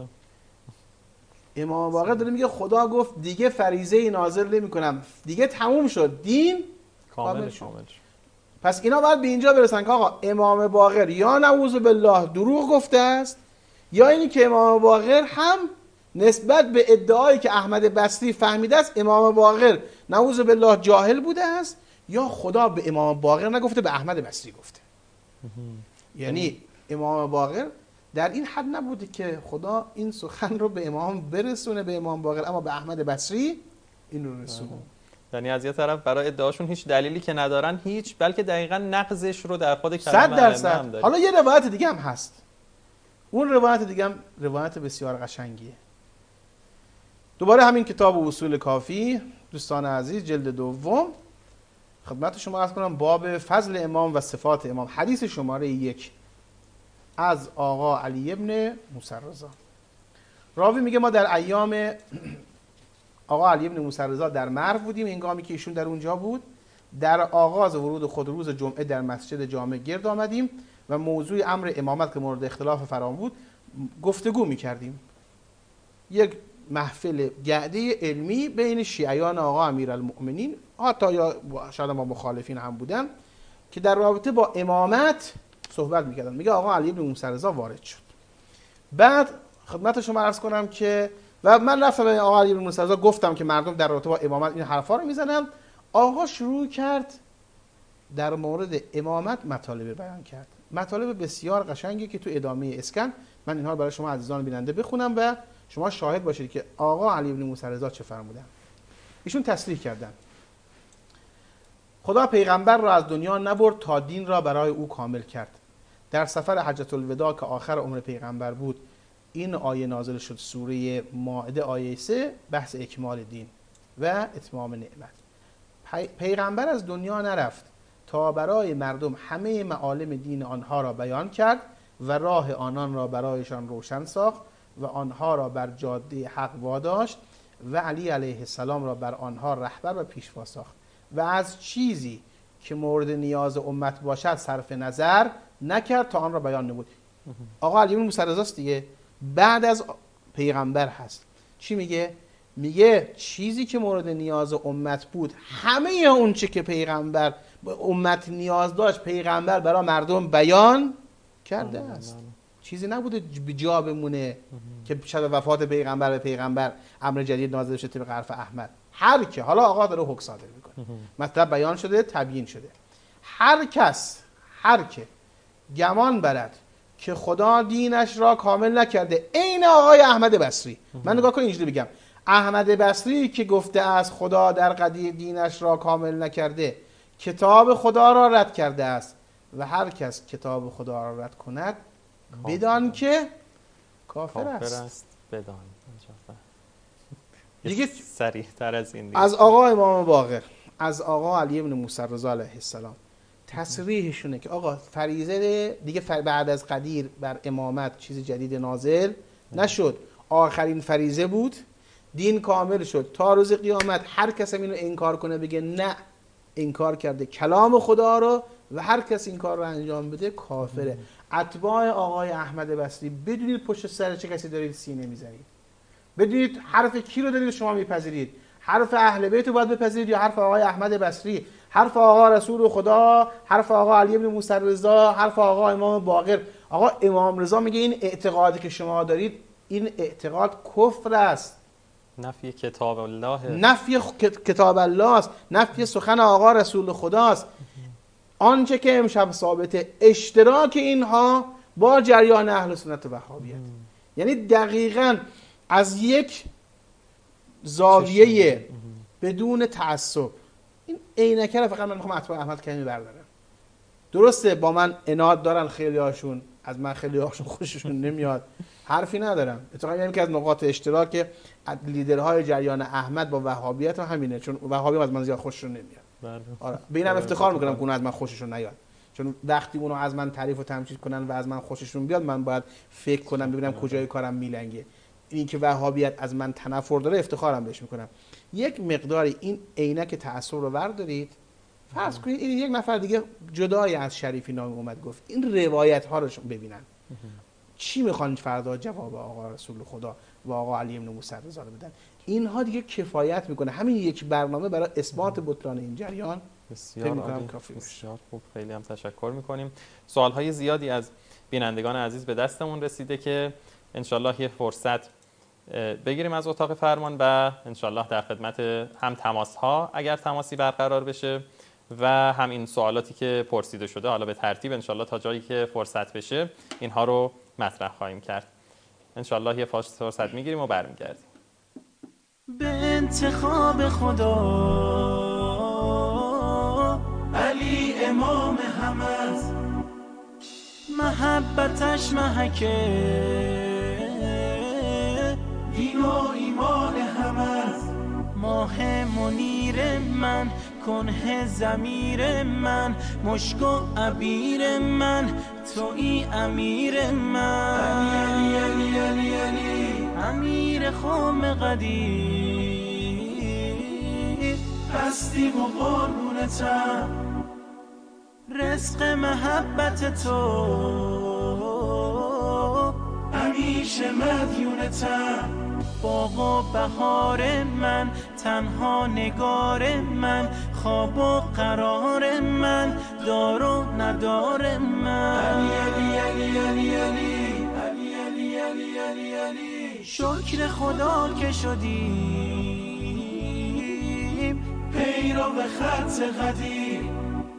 [SPEAKER 3] امام باقر داره میگه خدا گفت دیگه فریضه ای نازل نمی‌کنم، دیگه تموم شد، دین کامل شد. کامل شد. پس اینا باید به اینجا برسن که آقا امام باقر یا نعوذ بالله دروغ گفته است، یا اینی که امام باقر هم نسبت به ادعایی که احمد بصری فهمیده است امام باقر نعوذ بالله جاهل بوده است، یا خدا به امام باقر نگفته به احمد بصری گفته. یعنی امام باقر در این حد نبوده که خدا این سخن رو به امام برسونه به امام باقر، اما به احمد بصری این رو رسونه.
[SPEAKER 2] یعنی از یه طرف برای ادعاشون هیچ دلیلی که ندارن هیچ، بلکه دقیقاً نقضش رو در خود کلمه
[SPEAKER 3] صد درصد. حالا یه روایت دیگه هم هست، اون روایت دیگه هم روایت بسیار قشنگیه. دوباره همین کتاب اصول کافی دوستان عزیز جلد دوم خدمت شما عرض کنم باب فضل امام و صفات امام، حدیث شماره یک از آقا علی ابن موسی رضا. راوی میگه ما در ایام آقا علی ابن موسی رضا در مرو بودیم، هنگامی که ایشون در اونجا بود. در آغاز ورود خود روز جمعه در مسجد جامع گرد آمدیم و موضوع امر امامت که مورد اختلاف فراوان بود گفتگو میکردیم. یک محفل گعده علمی بین شیعیان آقا امیرالمؤمنین، حتی یا شاید ما مخالفین هم بودن، که در رابطه با امامت صحبت میکردن. میگه آقا علی ابن موسی رضا وارد شد. بعد خدمت شما عرض کنم که و من رفتم به آقا علی ابن موسی رضا گفتم که مردم در رابطه با امامت این حرفا رو میزنن. آقا شروع کرد در مورد امامت مطالب بیان کرد، مطالب بسیار قشنگی که تو ادامه اسکن من اینها رو برای شما عزیزان بیننده بخونم و شما شاهد باشید که آقا علی بن موسی رضا چه فرمودن. ایشون تصریح کردن خدا پیغمبر را از دنیا نبرد تا دین را برای او کامل کرد. در سفر حجة الوداع که آخر عمر پیغمبر بود این آیه نازل شد، سوره مائده آیه سه، بحث اکمال دین و اتمام نعمت. پیغمبر از دنیا نرفت تا برای مردم همه معالم دین آنها را بیان کرد و راه آنان را برایشان روشن ساخت و آنها را بر جاده حق واداشت و علی علیه السلام را بر آنها رهبر و پیشوا ساخت و از چیزی که مورد نیاز امت باشد صرف نظر نکرد تا آن را بیان نمود. آقا علی بن موسی رضا است دیگه، بعد از پیغمبر هست. چی میگه؟ میگه چیزی که مورد نیاز امت بود، همه اون چه که پیغمبر امت نیاز داشت پیغمبر برای مردم بیان کرده است. چیزی نبوده جا بمونه که شب وفات پیغمبر به پیغمبر امر جدید نازل شده طبق حرف احمد. هر که حالا آقا داره حکم صادر میکنه، مطلب بیان شده، تبیین شده. هر کس هر که گمان برد که خدا دینش را کامل نکرده، عین آقای احمد بصری. من نگاه کنید اینجوری بگم، احمد بصری که گفته است خدا در قدیر دینش را کامل نکرده، کتاب خدا را رد کرده است و هر کس کتاب خدا را رد کند بدان که کافر, کافر است. است
[SPEAKER 2] بدان
[SPEAKER 3] دیگه
[SPEAKER 2] سریع تر از این دیگه.
[SPEAKER 3] از آقا امام باقر، از آقا علی بن موسی رضا علیه السلام تصریحشونه که آقا فریضه دیگه فر بعد از قدیر بر امامت چیز جدید نازل نشد، آخرین فریضه بود، دین کامل شد. تا روز قیامت هر کس اینو انکار کنه بگه نه انکار کرده کلام خدا رو و هر کس این کار رو انجام بده کافره. اتباع آقای احمد بصری بدونید پشت سر چه کسی دارید سینه میزنید، بدونید حرف کی رو دارید شما میپذیرید، حرف اهل بیت رو باید بپذیرید یا حرف آقای احمد بصری، حرف آقا رسول خدا، حرف آقا علی بن موسی رضا، حرف آقا امام باقر. آقا امام رضا میگه این اعتقادی که شما دارید این اعتقاد کفر است،
[SPEAKER 2] نفی کتاب الله،
[SPEAKER 3] نفی کتاب الله است، نفی سخن آقا رسول خداست. آنچه که امشب ثابته اشتراک اینها با جریان اهل سنت و وهابیت، یعنی دقیقاً از یک زاویه بدون تعصب. این عینکه رو فقط من میخوام اتباع احمد کمی بردارم. درسته با من عناد دارن خیلی هاشون، از من خیلی هاشون خوششون نمیاد، حرفی ندارم. اتفاقا یعنی که از نقاط اشتراک لیدرهای جریان احمد با وهابیت هم همینه، چون وهابی از من زیاد خوششون نمیاد. آره به اینم افتخار میکنم که اون از من خوششون نیاد، چون وقتی اونو از من تعریف و تمجید کنن و از من خوششون بیاد من باید فکر کنم ببینم کجای کارم میلنگه. این که وهابیت از من تنفر داره افتخارم بهش میکنم. یک مقداری این عینک تعصب رو بردارید، فرض کنید این یک نفر دیگه جدای از شریفی نام اومد گفت این روایت ها رو ببینن چی میخوان فردا جواب آقا رسول خدا و آقا علی بن موسی رضا رو بدن. اینها دیگه کفایت میکنه، همین یک برنامه برای اثبات بطلان این جریان.
[SPEAKER 2] بسیار عالی، بسیار خوب، خیلی هم تشکر میکنیم. سوال های زیادی از بینندگان عزیز به دستمون رسیده که انشالله یه فرصت بگیریم از اتاق فرمان و انشالله در خدمت هم تماس ها اگر تماسی برقرار بشه و هم این سوالاتی که پرسیده شده حالا به ترتیب انشالله تا جایی که فرصت بشه اینها رو مطرح خواهیم کرد. انشالله یه فرصت میگیریم و برمیگردیم.
[SPEAKER 4] به انتخاب خدا علی امام همه، محبتش محکه دین و ایمان همه، ماه منیر من، کنه ضمیر من، مشک و عبیر من، تویی امیر من، علی علی علی علی امیر خام قدیر، هستی و قربونتم، رزق محبت تو همیشه مدیونتم، باغ و بهار من، تنها نگار من، خواب و قرار من، دار و ندار من، علی علی علی علی علی علی علی علی علی شکر خدا که شدیم پیرو خط قدیم،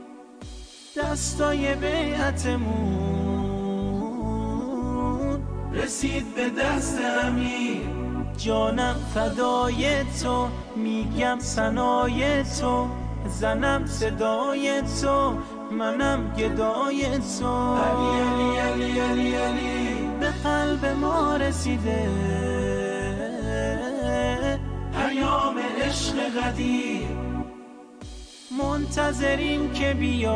[SPEAKER 4] دستای بیعتمون رسید به دست امیر. جانم فدای تو، میگم ثنای تو، زنم صدای تو، منم گدای تو. علی علی علی علی علی به قلب ما رسیده پیام عشق قدیم. منتظریم که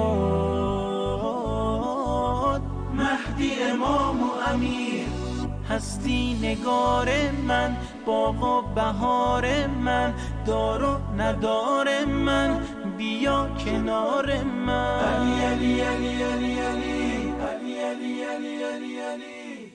[SPEAKER 4] بیاد مهدی امام و امیر. هستی نگار من، باغ و بهار من، دار و ندار من، بیا کنار من. علی علی علی علی علی علی علی علی علی علی.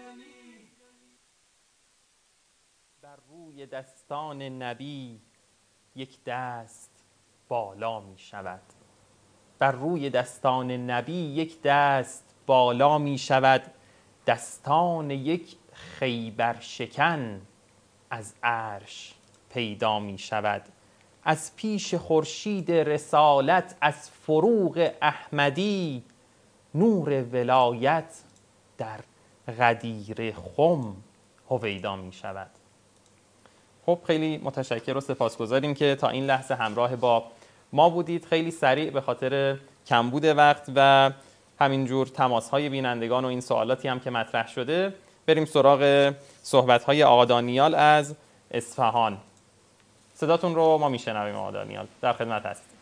[SPEAKER 2] بر روی دستان نبی یک دست بالا می شود. بر روی دستان نبی یک دست بالا می شود. دستان یک خیبر شکن از عرش پیدا می شود. از پیش خورشید رسالت، از فروغ احمدی، نور ولایت در غدیر خم هویدا می شود. خب خیلی متشکر و سپاسگزاریم که تا این لحظه همراه با ما بودید. خیلی سریع به خاطر کمبود وقت و همینجور تماس‌های بینندگان و این سوالاتی هم که مطرح شده، بریم سراغ صحبت‌های آقا دانیال از اصفهان. صداتون رو ما میشنویم آقا دانیال، در خدمت هستیم.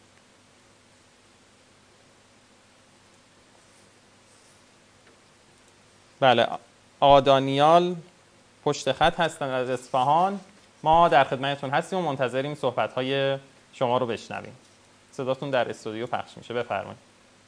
[SPEAKER 2] بله آقا دانیال پشت خط هستن از اصفهان. ما در خدمتتون هستیم و منتظریم صحبت‌های شما رو بشنویم. صداتون در استودیو پخش میشه، بفرمایید.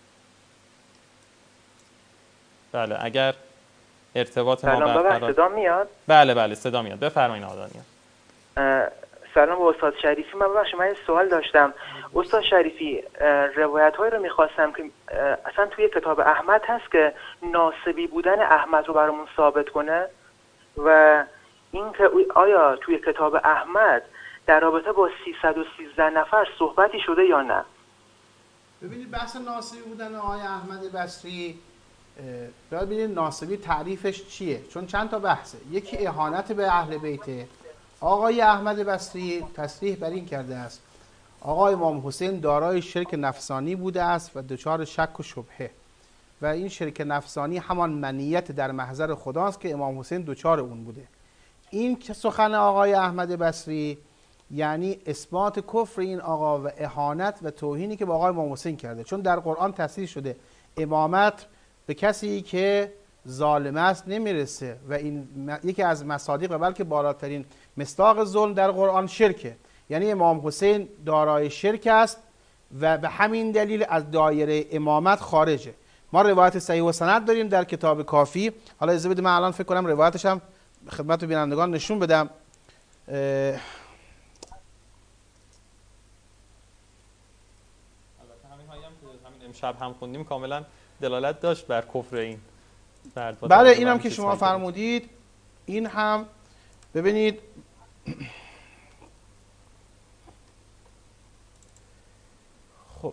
[SPEAKER 2] بله اگر ارتباط ما برقرار.
[SPEAKER 5] صدا میاد؟
[SPEAKER 2] بله بله صدا میاد، بفرمایید آقا دانیال.
[SPEAKER 5] سلام به استاد شریفی. من ببخشید من سوال داشتم. استاد شریفی، روایت هایی رو میخواستم که اصلا توی کتاب احمد هست که ناصبی بودن احمد رو برامون ثابت کنه و این که آیا توی کتاب احمد در رابطه با سیصد و سیزده نفر صحبتی شده یا نه؟
[SPEAKER 3] ببینید بحث ناصبی بودن آقای احمد بصری، باید ببینید ناصبی تعریفش چیه، چون چند تا بحثه. یکی اهانت به اهل بیته. آقای احمد بصری تصریح بر این کرده است آقای امام حسین دارای شرک نفسانی بوده است و دچار شک و شبهه و این شرک نفسانی همان منیت در محضر خداست که امام حسین دچار اون بوده. این که سخن آقای احمد بصری یعنی اثبات کفر این آقا و اهانت و توهینی که با آقای امام حسین کرده، چون در قرآن تصریح شده امامت به کسی که ظالم است نمیرسه و این یکی از مصادیق و بلکه بالاترین مصداق ظلم در قرآن شرکه، یعنی امام حسین دارای شرک است و به همین دلیل از دایره امامت خارجه. ما روایت صحیح و سند داریم در کتاب کافی. حالا اجازه بدید من الان فکر کنم روایتش هم خدمت بینندگان نشون بدم. البته
[SPEAKER 2] همین هایی هم که همین امشب هم خوندیم کاملا دلالت داشت بر کفر این فرد.
[SPEAKER 3] بله این هم که شما فرمودید، این هم ببینید خب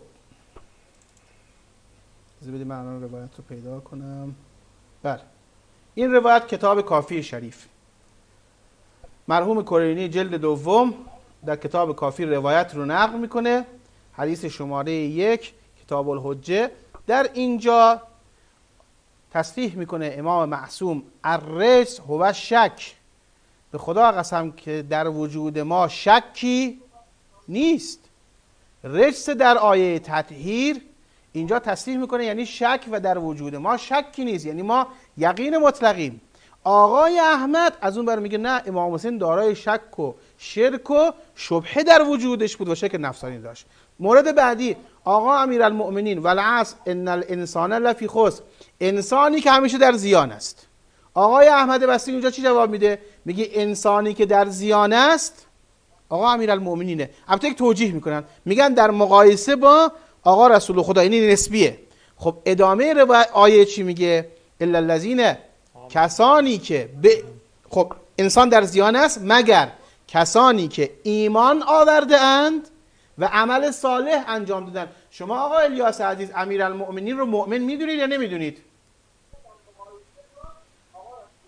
[SPEAKER 3] اجازه بدید من الان روایت رو پیدا کنم. بله این روایت کتاب کافی شریف، مرحوم کرینی جلد دوم در کتاب کافی روایت رو نقل میکنه، حدیث شماره یک کتاب الحجه. در اینجا تصریح میکنه امام معصوم الرجس هو شک، به خدا قسم که در وجود ما شکی نیست. رجس در آیه تطهیر اینجا تصریح میکنه یعنی شک و در وجود ما شکی نیست، یعنی ما یقین مطلقیم. آقای احمد از اون بر میگه نه، امام حسین دارای شک و شرک و شبهه در وجودش بود و شک نفسانی داشت. مورد بعدی آقا امیرالمؤمنین والعصر ان الانسان لفی خسر، انسانی که همیشه در زیان است. آقای احمد بصری اونجا چی جواب میده؟ میگه انسانی که در زیان است آقا امیرالمؤمنینه. البته یک توجیه میکنن، میگن در مقایسه با آقا رسول خدا، یعنی نسبیه. خب ادامه روایت آیه چی میگه؟ الا الذین، کسانی که به خب انسان در زیان است مگر کسانی که ایمان آورده اند و عمل صالح انجام دادن. شما آقا الیاس عزیز امیرالمؤمنین رو مؤمن میدونید یا نمیدونید؟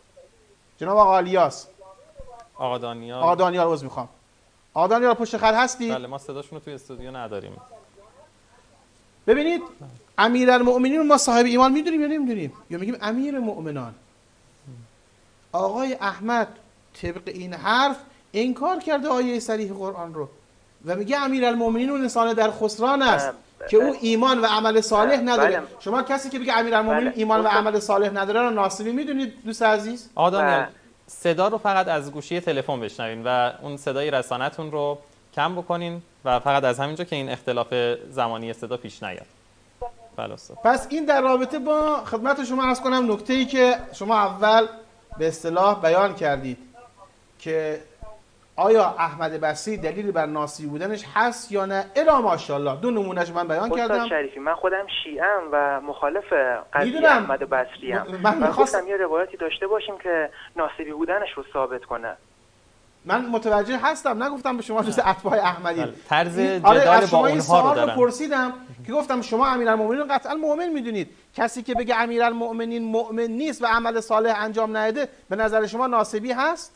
[SPEAKER 3] جناب آقا الیاس.
[SPEAKER 2] آقا دانیال.
[SPEAKER 3] آقا دانیال عذر میخوام. آقا دانیال پشت خط هستی؟
[SPEAKER 2] بله ما صداشون رو توی استودیو نداریم.
[SPEAKER 3] ببینید امیرالمؤمنین ما صاحب ایمان میدونیم یا نمیدونیم؟ یا میگیم امیر مؤمنان؟ آقای احمد طبق این حرف انکار کرده آیه صریح قرآن رو و میگه امیرالمؤمنین اون انسان در خسران است که او ایمان و عمل صالح نداره. شما کسی که بگه امیرالمؤمنین ایمان و عمل صالح نداره رو ناصبی میدونید دوست عزیز؟
[SPEAKER 2] آقا دانیال صدا رو فقط از گوشی تلفن بشنوین و اون صدای رسانتون رو کم بکنین و فقط از همینجا که این اختلاف زمانی صدا پیش نیاد. بله استاد.
[SPEAKER 3] پس این در رابطه با خدمت شما عرض کنم نکته‌ای که شما اول به اصطلاح بیان کردید که آیا احمد بصری دلیلی بر ناصبی بودنش هست یا نه؟ الا ماشاءالله دو نمونهش من بیان کردم.
[SPEAKER 5] استاد شریفی من خودم شیعه‌ام و مخالف قضیه احمد بصری ام.
[SPEAKER 3] من
[SPEAKER 5] می‌خواستم یه روایتی داشته باشیم که ناصبی بودنش رو ثابت کنه.
[SPEAKER 3] من متوجه هستم، نگفتم به شما جز اتباع احمدی.
[SPEAKER 2] طرز جدال
[SPEAKER 3] آره
[SPEAKER 2] با اونها رو
[SPEAKER 3] دارم. پرسیدم که گفتم شما امیرالمؤمنین قطعا مؤمن میدونید. کسی که بگه امیرالمؤمنین مؤمن نیست و عمل صالح انجام نده به نظر شما ناصبی هست؟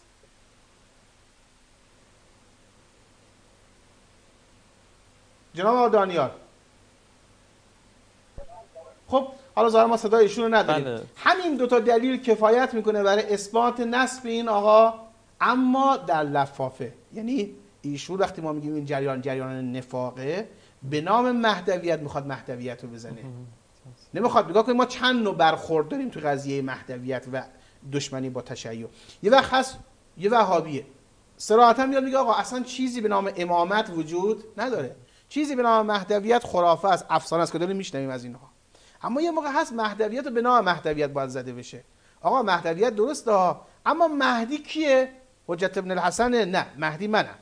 [SPEAKER 3] جناب آقا دانیال. خب حالا ظاهرا ما صدای ایشون رو نداریم. بله. همین دو تا دلیل کفایت میکنه برای اثبات نسب این آقا، اما در لفافه. یعنی ایشون وقتی ما میگیم این جریان جریان نفاقه به نام مهدویت میخواد مهدویت رو بزنه. نمیخواد بگه که ما چند نوع برخورد داریم تو قضیه مهدویت و دشمنی با تشیع. یه وقت هست یه وهابیه صراحتا میاد میگه آقا اصلا چیزی به نام امامت وجود نداره، چیزی به نام مهدویت خرافه است، افسانه است که داریم میشنویم از اینها. اما یه موقع هست مهدویت رو به نام مهدویت باید زده بشه. آقا مهدویت درسته اما مهدی کیه؟ حجت ابن الحسن؟ نه، مهدی منم.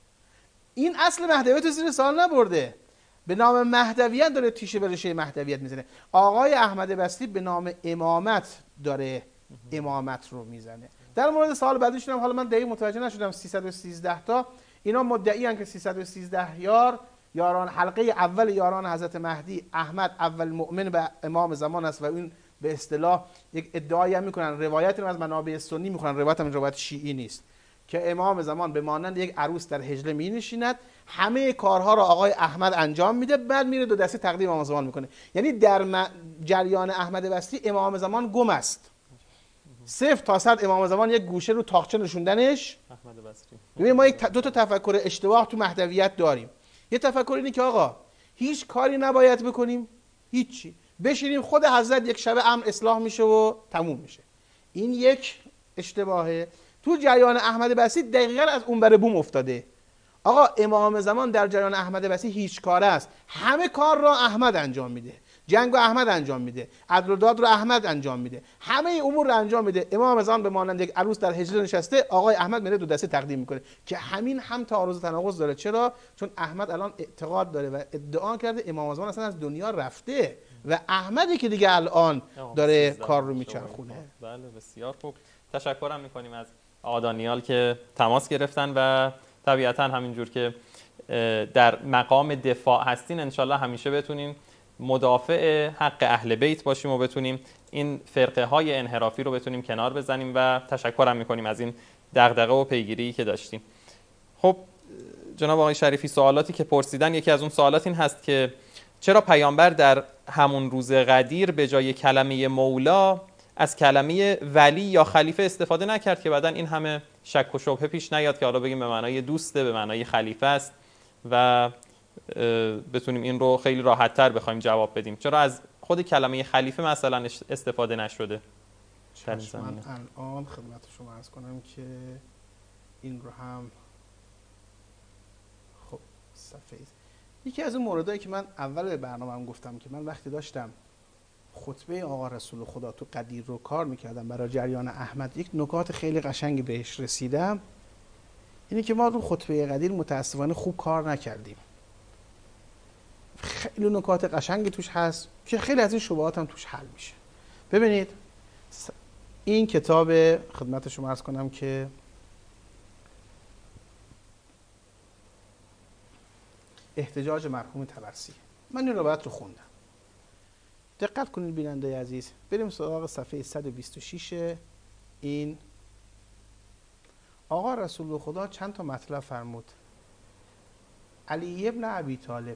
[SPEAKER 3] این اصل مهدویت رو زیر سوال نبرده، به نام مهدویت داره تیشه به رشه مهدویت میزنه. آقای احمد بصری به نام امامت داره امامت رو میزنه. در مورد سوال بعدیش هم حالا من دقیق متوجه نشدم، سیصد و سیزده تا اینا مدعی ان که سیصد و سیزده یار یاران حلقه اول یاران حضرت مهدی احمد اول مؤمن به امام زمان است و این به اصطلاح یک ادعایی هم میکنن، روایت رو از منابع سنی میخونن، روایت هم روایت شیعی نیست، که امام زمان به مانند یک عروس در حجله می نشیند، همه کارها را آقای احمد انجام میده، بعد میره دو دسته تقدیم امام زمان میکنه. یعنی در جریان احمد بصری امام زمان گم است. صفر تا صد امام زمان یک گوشه رو تاقچه نشوندنش احمد بصری. ببین ما یک دو تا تفکر اشتباه تو مهدویت داریم. یه تفکر اینه که آقا هیچ کاری نباید بکنیم، هیچی، بشینیم خود حضرت یک شب امر اصلاح میشه و تموم میشه. این یک اشتباهه. تو جریان احمد بصری دقیقاً از اون بر بوم افتاده. آقا امام زمان در جریان احمد بصری هیچ کاره است، همه کار را احمد انجام میده، جنگ رو احمد انجام میده، عدل و داد رو احمد انجام میده، همه امور رو انجام میده. امام زمان به مانند یک عروس در حجله نشسته، آقای احمد میره دو دسته تقدیم میکنه، که همین هم تعارض و تناقض داره. چرا؟ چون احمد الان اعتقاد داره و ادعا کرده امام زمان اصلا از دنیا رفته و احمدی که دیگه الان داره کار رو میچرخونه.
[SPEAKER 2] بله بسیار خوب، تشکرم میکنیم از آقا دانیال که تماس گرفتن و طبیعتا همینجور که در مقام دفاع هستین انشالله همیشه بتونیم مدافع حق اهل بیت باشیم و بتونیم این فرقه های انحرافی رو بتونیم کنار بزنیم و تشکرم میکنیم از این دغدغه و پیگیری که داشتیم. خب جناب آقای شریفی، سوالاتی که پرسیدن، یکی از اون سوالات این هست که چرا پیامبر در همون روز غدیر به جای کلمه مولا از کلمه ولی یا خلیفه استفاده نکرد که بعدن این همه شک و شبهه پیش نیاد که حالا بگیم به معنای دوسته، به معنای خلیفه است و بتونیم این رو خیلی راحت‌تر بخوایم جواب بدیم. چرا از خود کلمه خلیفه مثلا استفاده نشده؟
[SPEAKER 3] من الان خدمت شما عرض کنم که این رو هم خب صفحه یکی از اون موردایی که من اول برنامه‌ام گفتم که من وقتی داشتم خطبه آقا رسول خدا تو قدیر رو کار میکردم برای جریان احمد، یک نکات خیلی قشنگی بهش رسیدم، اینه که ما رو خطبه قدیر متاسفانه خوب کار نکردیم. خیلی نکات قشنگی توش هست که خیلی از این شبهات هم توش حل میشه. ببینید این کتاب خدمت شما عرض کنم که احتجاج مرحوم طبرسی، من این روایت رو خوندم. دقت کنید بیننده عزیز، بریم سراغ صفحه صد و بیست و شش این آقا رسول خدا چند تا مطلب فرمود. علی ابن ابی طالب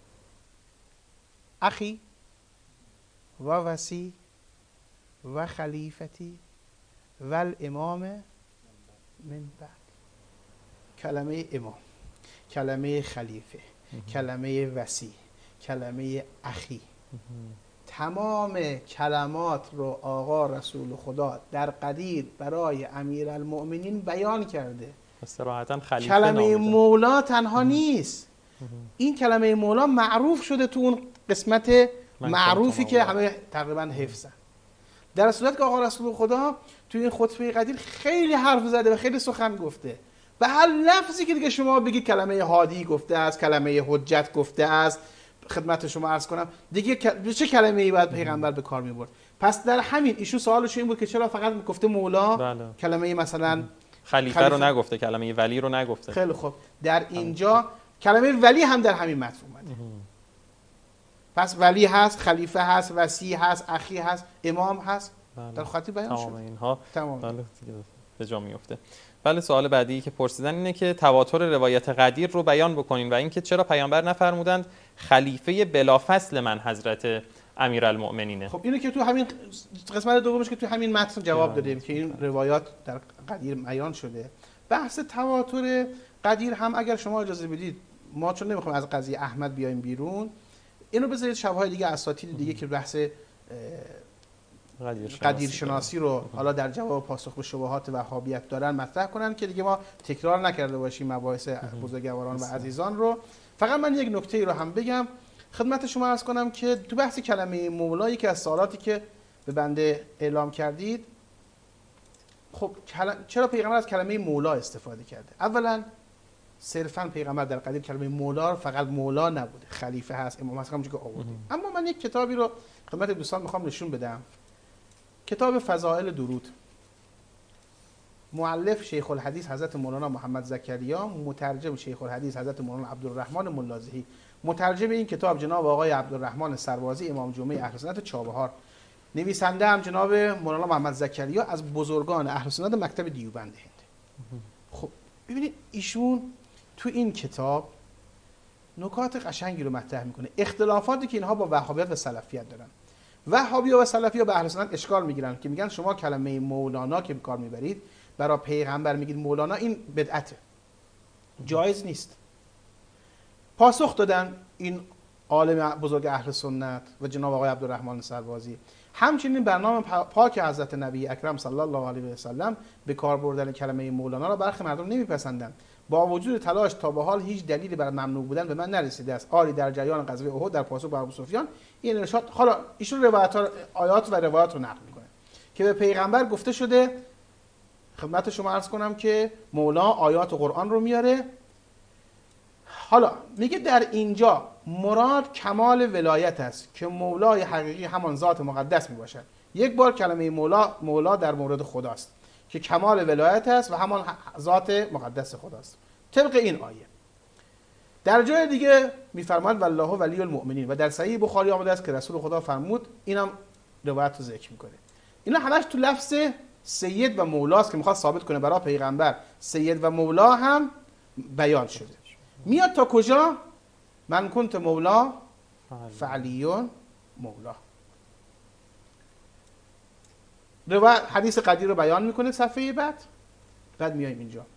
[SPEAKER 3] اخی و وسی و خلیفتی و الامام من بعد. کلمه امام، کلمه خلیفه، کلمه وسی، کلمه اخی، تمام کلمات رو آقا رسول خدا در قدیر برای امیرالمؤمنین بیان کرده.
[SPEAKER 2] صراحتاً خلیفه
[SPEAKER 3] کلمه
[SPEAKER 2] نامیده.
[SPEAKER 3] مولا تنها نیست، این کلمه مولا معروف شده تو اون قسمت معروفی که همه تقریبا حفظن. در صورت که آقا رسول خدا تو این خطبه قدیر خیلی حرف زده و خیلی سخن گفته. به هر لفظی که دیگه شما بگید کلمه هادی گفته است، کلمه حجت گفته است، خدمت شما عرض کنم دیگه چه کلمه ای باید پیغمبر به کار می‌برد. پس در همین ایشون سوالش این بود که چرا فقط گفته مولا،
[SPEAKER 2] بله.
[SPEAKER 3] کلمه مثلا
[SPEAKER 2] خلیفه, خلیفه رو نگفته، کلمه ولی رو نگفته.
[SPEAKER 3] خیلی خوب، در اینجا کلمه ولی هم در همین متن اومده. پس ولی هست، خلیفه هست، وسی هست، اخی هست، امام هست. بله. در خاطر بیان شد.
[SPEAKER 2] تمام اینها
[SPEAKER 3] تمام
[SPEAKER 2] بله به جا میفته. بله سوال بعدی که پرسیدن اینه که تواتر روایت قدیر رو بیان بکنین و اینکه چرا پیامبر نفرمودند خلیفه بلافصل من حضرت امیرالمؤمنینه.
[SPEAKER 3] خب اینو که تو همین قسمت دومش که تو همین متن جواب دادیم که این روایات در قدیر بیان شده. بحث تواتر قدیر هم اگر شما اجازه بدید، ما چون نمیخوایم از قضیه احمد بیایم بیرون، اینو بذارید شب‌های دیگه اساتید دیگه که بحث قدیر شناسی, قدیر شناسی رو حالا در جواب پاسخ به شبهات وهابیت دارن مطرح کنن که دیگه ما تکرار نکرده باشیم مباحث بزرگواران و عزیزان رو. فقط من یک نکته ای رو هم بگم خدمت شما عرض کنم که تو بحث کلمه مولا یکی از سوالاتی که به بنده اعلام کردید، خب چرا پیغمبر از کلمه مولا استفاده کرده؟ اولا صرفا پیغمبر در قدیر کلمه مولا فقط مولا نبوده، خلیفه هست، امام هست، همونجوری که آوردیم. اما من یک کتابی رو خدمت دوستان میخوام نشون بدم، کتاب فضائل درود، مؤلف شیخ الحدیث حضرت مولانا محمد زکریا، مترجم شیخ الحدیث حضرت مولانا عبدالرحمن ملازحی، مترجم این کتاب جناب آقای عبدالرحمن سربازی امام جمعه اهل سنت چابهار، نویسنده هم جناب مولانا محمد زکریا از بزرگان اهل سنت مکتب دیوبند هند. خب ببینید ایشون تو این کتاب نکات قشنگی رو مطرح میکنه، اختلافاتی که اینها با وهابیت و سلفیت دارن. وهابی‌ها و سلفی‌ها به اهل سنت اشکال میگیرن که میگن شما کلمه مولانا که به کار میبرید برای پیغمبر میگید مولانا، این بدعته، جایز نیست. پاسخ دادن این عالم بزرگ اهل سنت و جناب آقای عبدالرحمن سربازی، همچنین برنامه پاک حضرت نبی اکرم صلی الله علیه و سلم به کار بردن کلمه مولانا را برخی مردم نمیپسندند. با وجود تلاش تا به حال هیچ دلیلی بر ممنوع بودن به من نرسیده است. آری در جریان غزوه احد در پاسخ به ابو سفیان این ارشاد، حالا ایشون روایت آیات و روایات رو نقل میکنه که به پیغمبر گفته شده، خدمت شما عرض کنم که مولا آیات قرآن رو میاره. حالا میگه در اینجا مراد کمال ولایت است که مولای حقیقی همان ذات مقدس میباشد. یک بار کلمه مولا مولا در مورد خداست که کمال ولایت است و همان ذات مقدس خداست طبق این آیه. در جای دیگه میفرماید والله ولی المؤمنین و در صحیح بخاری آمده است که رسول خدا فرمود، اینم روایت رو ذکر میکنه. اینا همش تو لفظ سید و مولاست که میخواد ثابت کنه برای پیغمبر سید و مولا هم بیان شده. میاد تا کجا؟ من کنت مولا فعلیون مولا. روایت حدیث قدیر رو بیان میکنه صفحه بعد. بعد میایم اینجا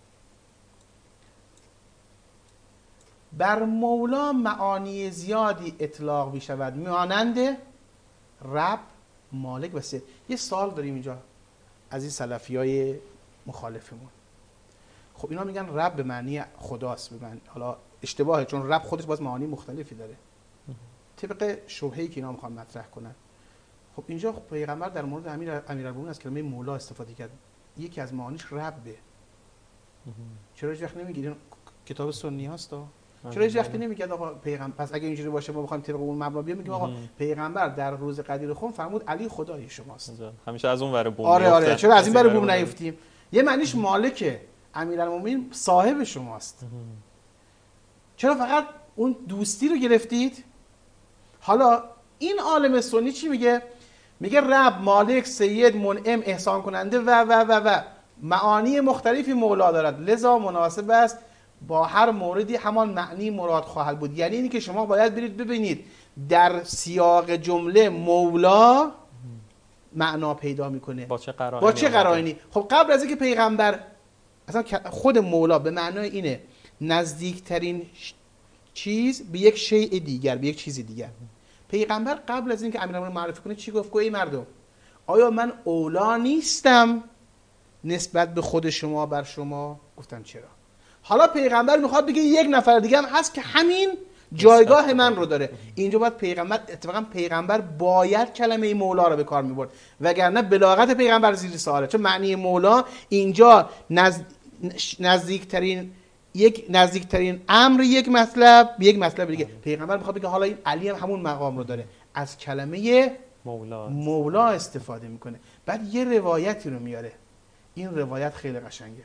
[SPEAKER 3] بر مولا معانی زیادی اطلاق میشود مانند رب، مالک و سید. یه سوال داریم اینجا از این سلفیای مخالفمون. خب اینا میگن رب به معنی خداست، به معنی، حالا اشتباهه چون رب خودش باز معانی مختلفی داره طبق شبهه‌ای که اینا میخوان مطرح کنن. خب اینجا خب پیغمبر در مورد امیر امیرالمومنین از کلمه مولا استفاده کرد، یکی از معانیش ربه. چرا هیچ وقت نمیگید کتاب سنی هست؟ چرا هیچ وقت نمیگید آقا پیغمبر، پس اگه اینجوری باشه ما بخوایم طبق اون مبنا بیایم میگیم آقا پیغمبر در روز قدیر خون فرمود علی خدای شماست.
[SPEAKER 2] همیشه از اون ور بوم.
[SPEAKER 3] آره آره چرا از این ور بوم نیفتیم؟ یه معنیش مالکه، امیرالمومنین صاحب شماست. چرا فقط اون دوستی رو گرفتید؟ حالا این عالم سنی چی میگه؟ میگه رب، مالک، سید، منعم، احسان کننده و و و و معانی مختلفی مولا دارد، لذا مناسب است با هر موردی همان معنی مراد خواهد بود. یعنی اینی که شما باید برید ببینید در سیاق جمله مولا معنا پیدا میکنه
[SPEAKER 2] با چه قرائنی
[SPEAKER 3] با چه قرائنی. خب قبل از اینکه پیغمبر اصلا خود مولا به معنای اینه نزدیکترین چیز به یک شیء دیگر، به یک چیز دیگر. پیغمبر قبل از اینکه امیرالمومنین معرفی کنه چی گفت؟ گفت ای مردم، آیا من اولا نیستم نسبت به خود شما بر شما؟ گفتن چرا؟ حالا پیغمبر میخواد بگه یک نفر دیگه هم هست که همین جایگاه من رو داره. اینجا باید پیغمبر، اتفاقا پیغمبر باید کلمه مولا رو به کار میبرد، وگرنه بلاغت پیغمبر زیر سواله. چون معنی مولا اینجا نزد... نزدیکترین یک نزدیکترین امر یک مطلب به یک مطلب دیگه. پیغمبر میخواد بگه حالا این علی هم همون مقام رو داره، از کلمه مولا, مولا استفاده میکنه. بعد یه روایتی رو میاره، این روایت خیلی قشنگه.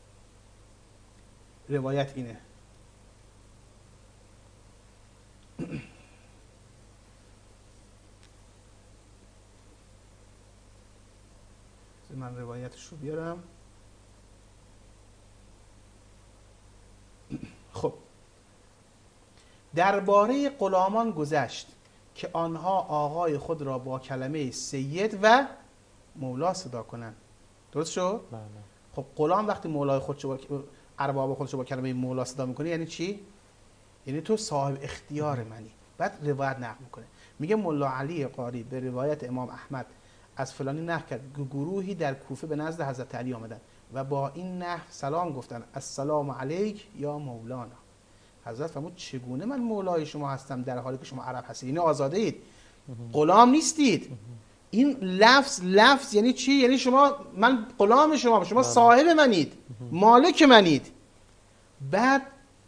[SPEAKER 3] روایت اینه من روایتش رو بیارم. خب درباره غلامان گذشت که آنها آقای خود را با کلمه سید و مولا صدا کنند. درست شد؟
[SPEAKER 2] بله.
[SPEAKER 3] خب غلام وقتی مولای خودشو با ارباب خودشو با کلمه مولا صدا میکنه یعنی چی؟ یعنی تو صاحب اختیار منی. بعد روایت نقل میکنه، میگه ملا علی قاری به روایت امام احمد از فلانی نقل کرد گروهی در کوفه به نزد حضرت علی آمدن و با این نحو سلام گفتن السلام علیک یا مولانا. حضرت فرمود چگونه من مولای شما هستم در حالی که شما عرب هستید، یعنی آزاده اید، غلام نیستید. این لفظ لفظ یعنی چی؟ یعنی شما، من غلام شما، شما صاحب منید، مالک منید. بعد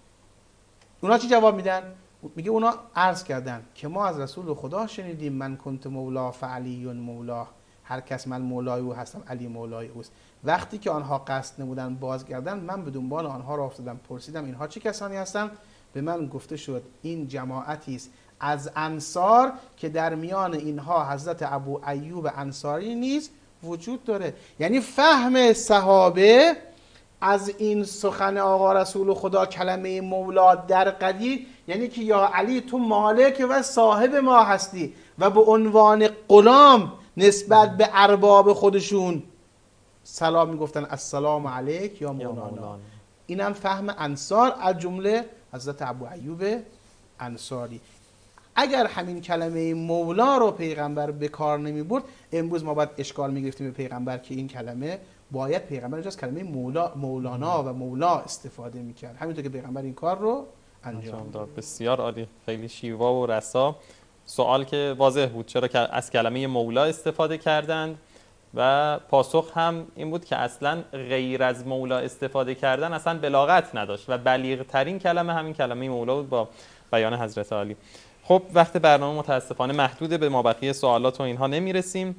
[SPEAKER 3] اونا چی جواب میدن؟ میگه اونا عرض کردن که ما از رسول خدا شنیدیم من کنت مولا فعلی مولا، هر کس من مولای او هستم علی مولای اوست. وقتی که آنها قصد نمودن بازگردن، من به دنبال آنها را افتادم، پرسیدم اینها چه کسانی هستند؟ به من گفته شد این جماعتی است از انصار که در میان اینها حضرت ابو ایوب انصاری نیز وجود داره. یعنی فهم صحابه از این سخن آقا رسول خدا کلمه مولا در قدیر یعنی که یا علی تو مالک و صاحب ما هستی و به عنوان غلام نسبت به ارباب خودشون سلام میگفتن السلام علیک یا مولانا. اینم فهم انصار از جمله حضرت ابو ایوب انصاری. اگر همین کلمه مولا رو پیغمبر به کار نمی برد، امروز ما باید اشکال می گرفتیم به پیغمبر که این کلمه باید پیغمبر از کلمه مولا، مولانا و مولا استفاده می کرد. همینطور که پیغمبر این کار رو انجام داد.
[SPEAKER 2] بسیار عالی، خیلی شیوا و رسا. سوال که واضح بود چرا که از کلمه مولا استفاده کردند و پاسخ هم این بود که اصلا غیر از مولا استفاده کردن اصلا بلاغت نداشت و بلیغ ترین کلمه همین کلمه مولا بود با بیان حضرت علی. خب وقت برنامه متاسفانه محدوده، به مابقی سوالات و اینها نمیرسیم.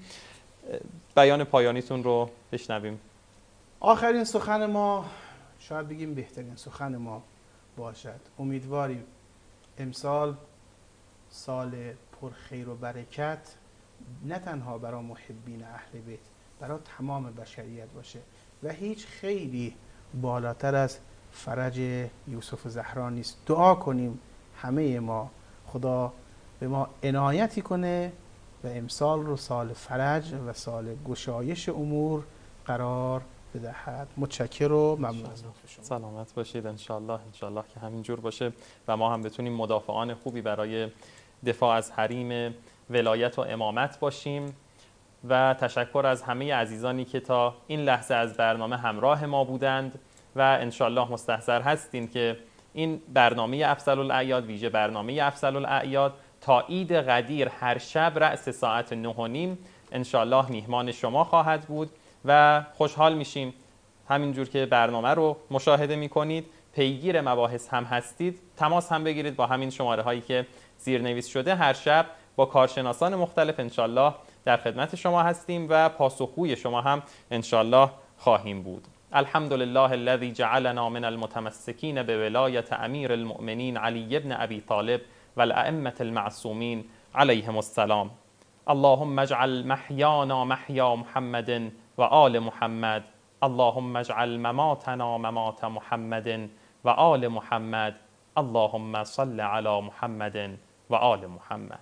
[SPEAKER 2] بیان پایانیتون رو بشنویم.
[SPEAKER 3] آخرین سخن ما، شاید بگیم بهترین سخن ما باشد. امیدواریم امسال سال پر خیر و برکت نه تنها برای محبین اهل بیت، برای تمام بشریت باشه و هیچ خیلی بالاتر از فرج یوسف زهرا نیست. دعا کنیم همه ما خدا به ما عنایتی کنه و امسال رو سال فرج و سال گشایش امور قرار بدهد. متشکر و ممنون از شما.
[SPEAKER 2] سلامت باشید انشالله. انشالله که همینجور باشه و ما هم بتونیم مدافعان خوبی برای دفاع از حریم ولایت و امامت باشیم. و تشکر از همه عزیزانی که تا این لحظه از برنامه همراه ما بودند و انشالله مستحضر هستیم که این برنامه افضل الاعیاد، ویژه برنامه افضل الاعیاد، تا عید قدیر هر شب رأس ساعت نه و نیم انشالله میهمان شما خواهد بود و خوشحال میشیم همینجور که برنامه رو مشاهده میکنید، پیگیر مباحث هم هستید، تماس هم بگیرید با همین شماره هایی که زیرنویس شده. هر شب با کارشناسان مختلف انشالله در خدمت شما هستیم و پاسخگوی شما هم انشالله خواهیم بود. الحمد لله الذي جعلنا من المتمسكين بولاية امیر المؤمنین علی بن ابی طالب والائمة المعصومین علیهم السلام. اللهم اجعل محیانا محیا محمد و آل محمد. اللهم اجعل مماتنا ممات محمد و آل محمد. اللهم صل علی محمد و آل محمد.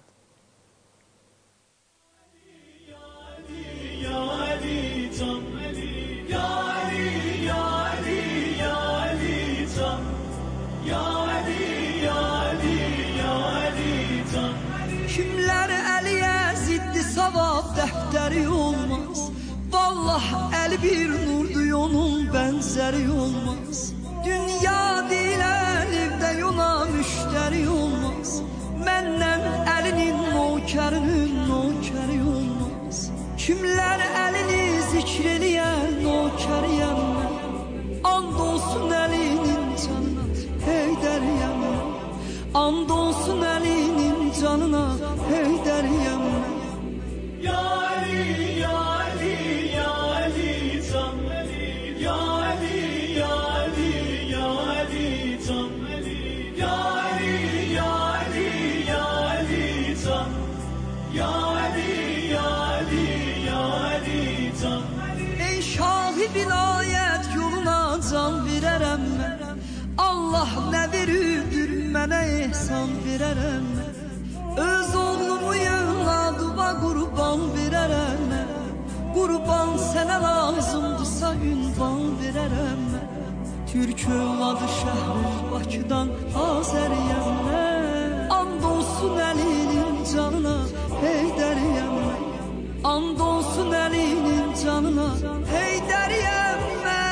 [SPEAKER 6] Kimler əliyə ziddi savab dəftəri olmaz. Vallah əli bir nurdu onun bənzəri olmaz. Dünya deyilən evdə yona müştəri olmaz. Məndən əlinin nokərinin nokəri olmaz. Kimlər əlini zikr eləyən nokəriyəm mən. And olsun əlinin canına Heydəriyəm mən. And olsun əlinin canına Heydəriyəm mən.
[SPEAKER 4] Ya Ali, Ya Ali, Ya Ali Can Ali, Ya Ali, Ya Ali, Ya Ali Can Ali, Ya Ali, Ya Ali, Ya Ali Can, Ya Ali, Ya Ali, Ya Ali Can.
[SPEAKER 6] Ey şahı vilayət yoluna can verərəm mən. Allah nə verirdir mənə ehsan verərəm mən. Öz oğlumu yığladıva qurban verərəm mən. Qurban sənə lazımdırsa ünvan verərəm mən. Türk övladı şəhri Bakıdan Azəriyəm mən. And olsun əlinin canına Heydəriyəm mən. And olsun əlinin canına Heydəriyəm mən.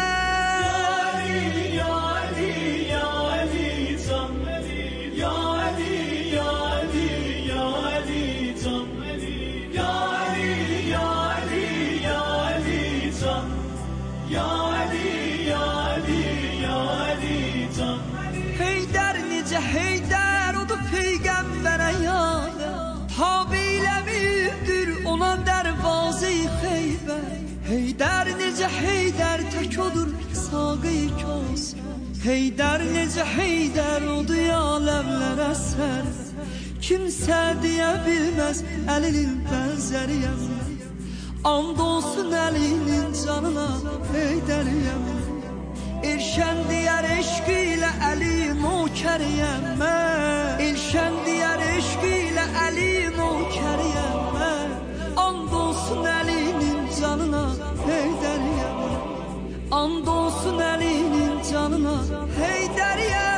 [SPEAKER 4] Ya Ali, Ya Ali, Can Ali, Ya Ali, Ya Ali, Ya Ali Can Ali, Ya Ali, Ya Ali, Ya Ali Can, Ya Ali, Ya Ali, Ya Ali Can.
[SPEAKER 6] Heydər necə Heydər odur peyğəmbərə yadə. Tabilə müdür ona dərvazı-i Xeybər. Heydər necə Heydər tək odur saqı-i Kosər. Heydər necə Heydər odur ya ləvlərə sər. Kimsə deyə bilməz əlinin bənzəriyəm mən. And olsun əlinin canına Heydəriyəm mən. Elşən deyər eşq ilə Əli nokəriyəm mən. Elşən deyər eşq ilə Əli nokəriyəm mən. And olsun əlinin canına Heydəriyəm mən. And olsun əlinin canına Heydəriyəm.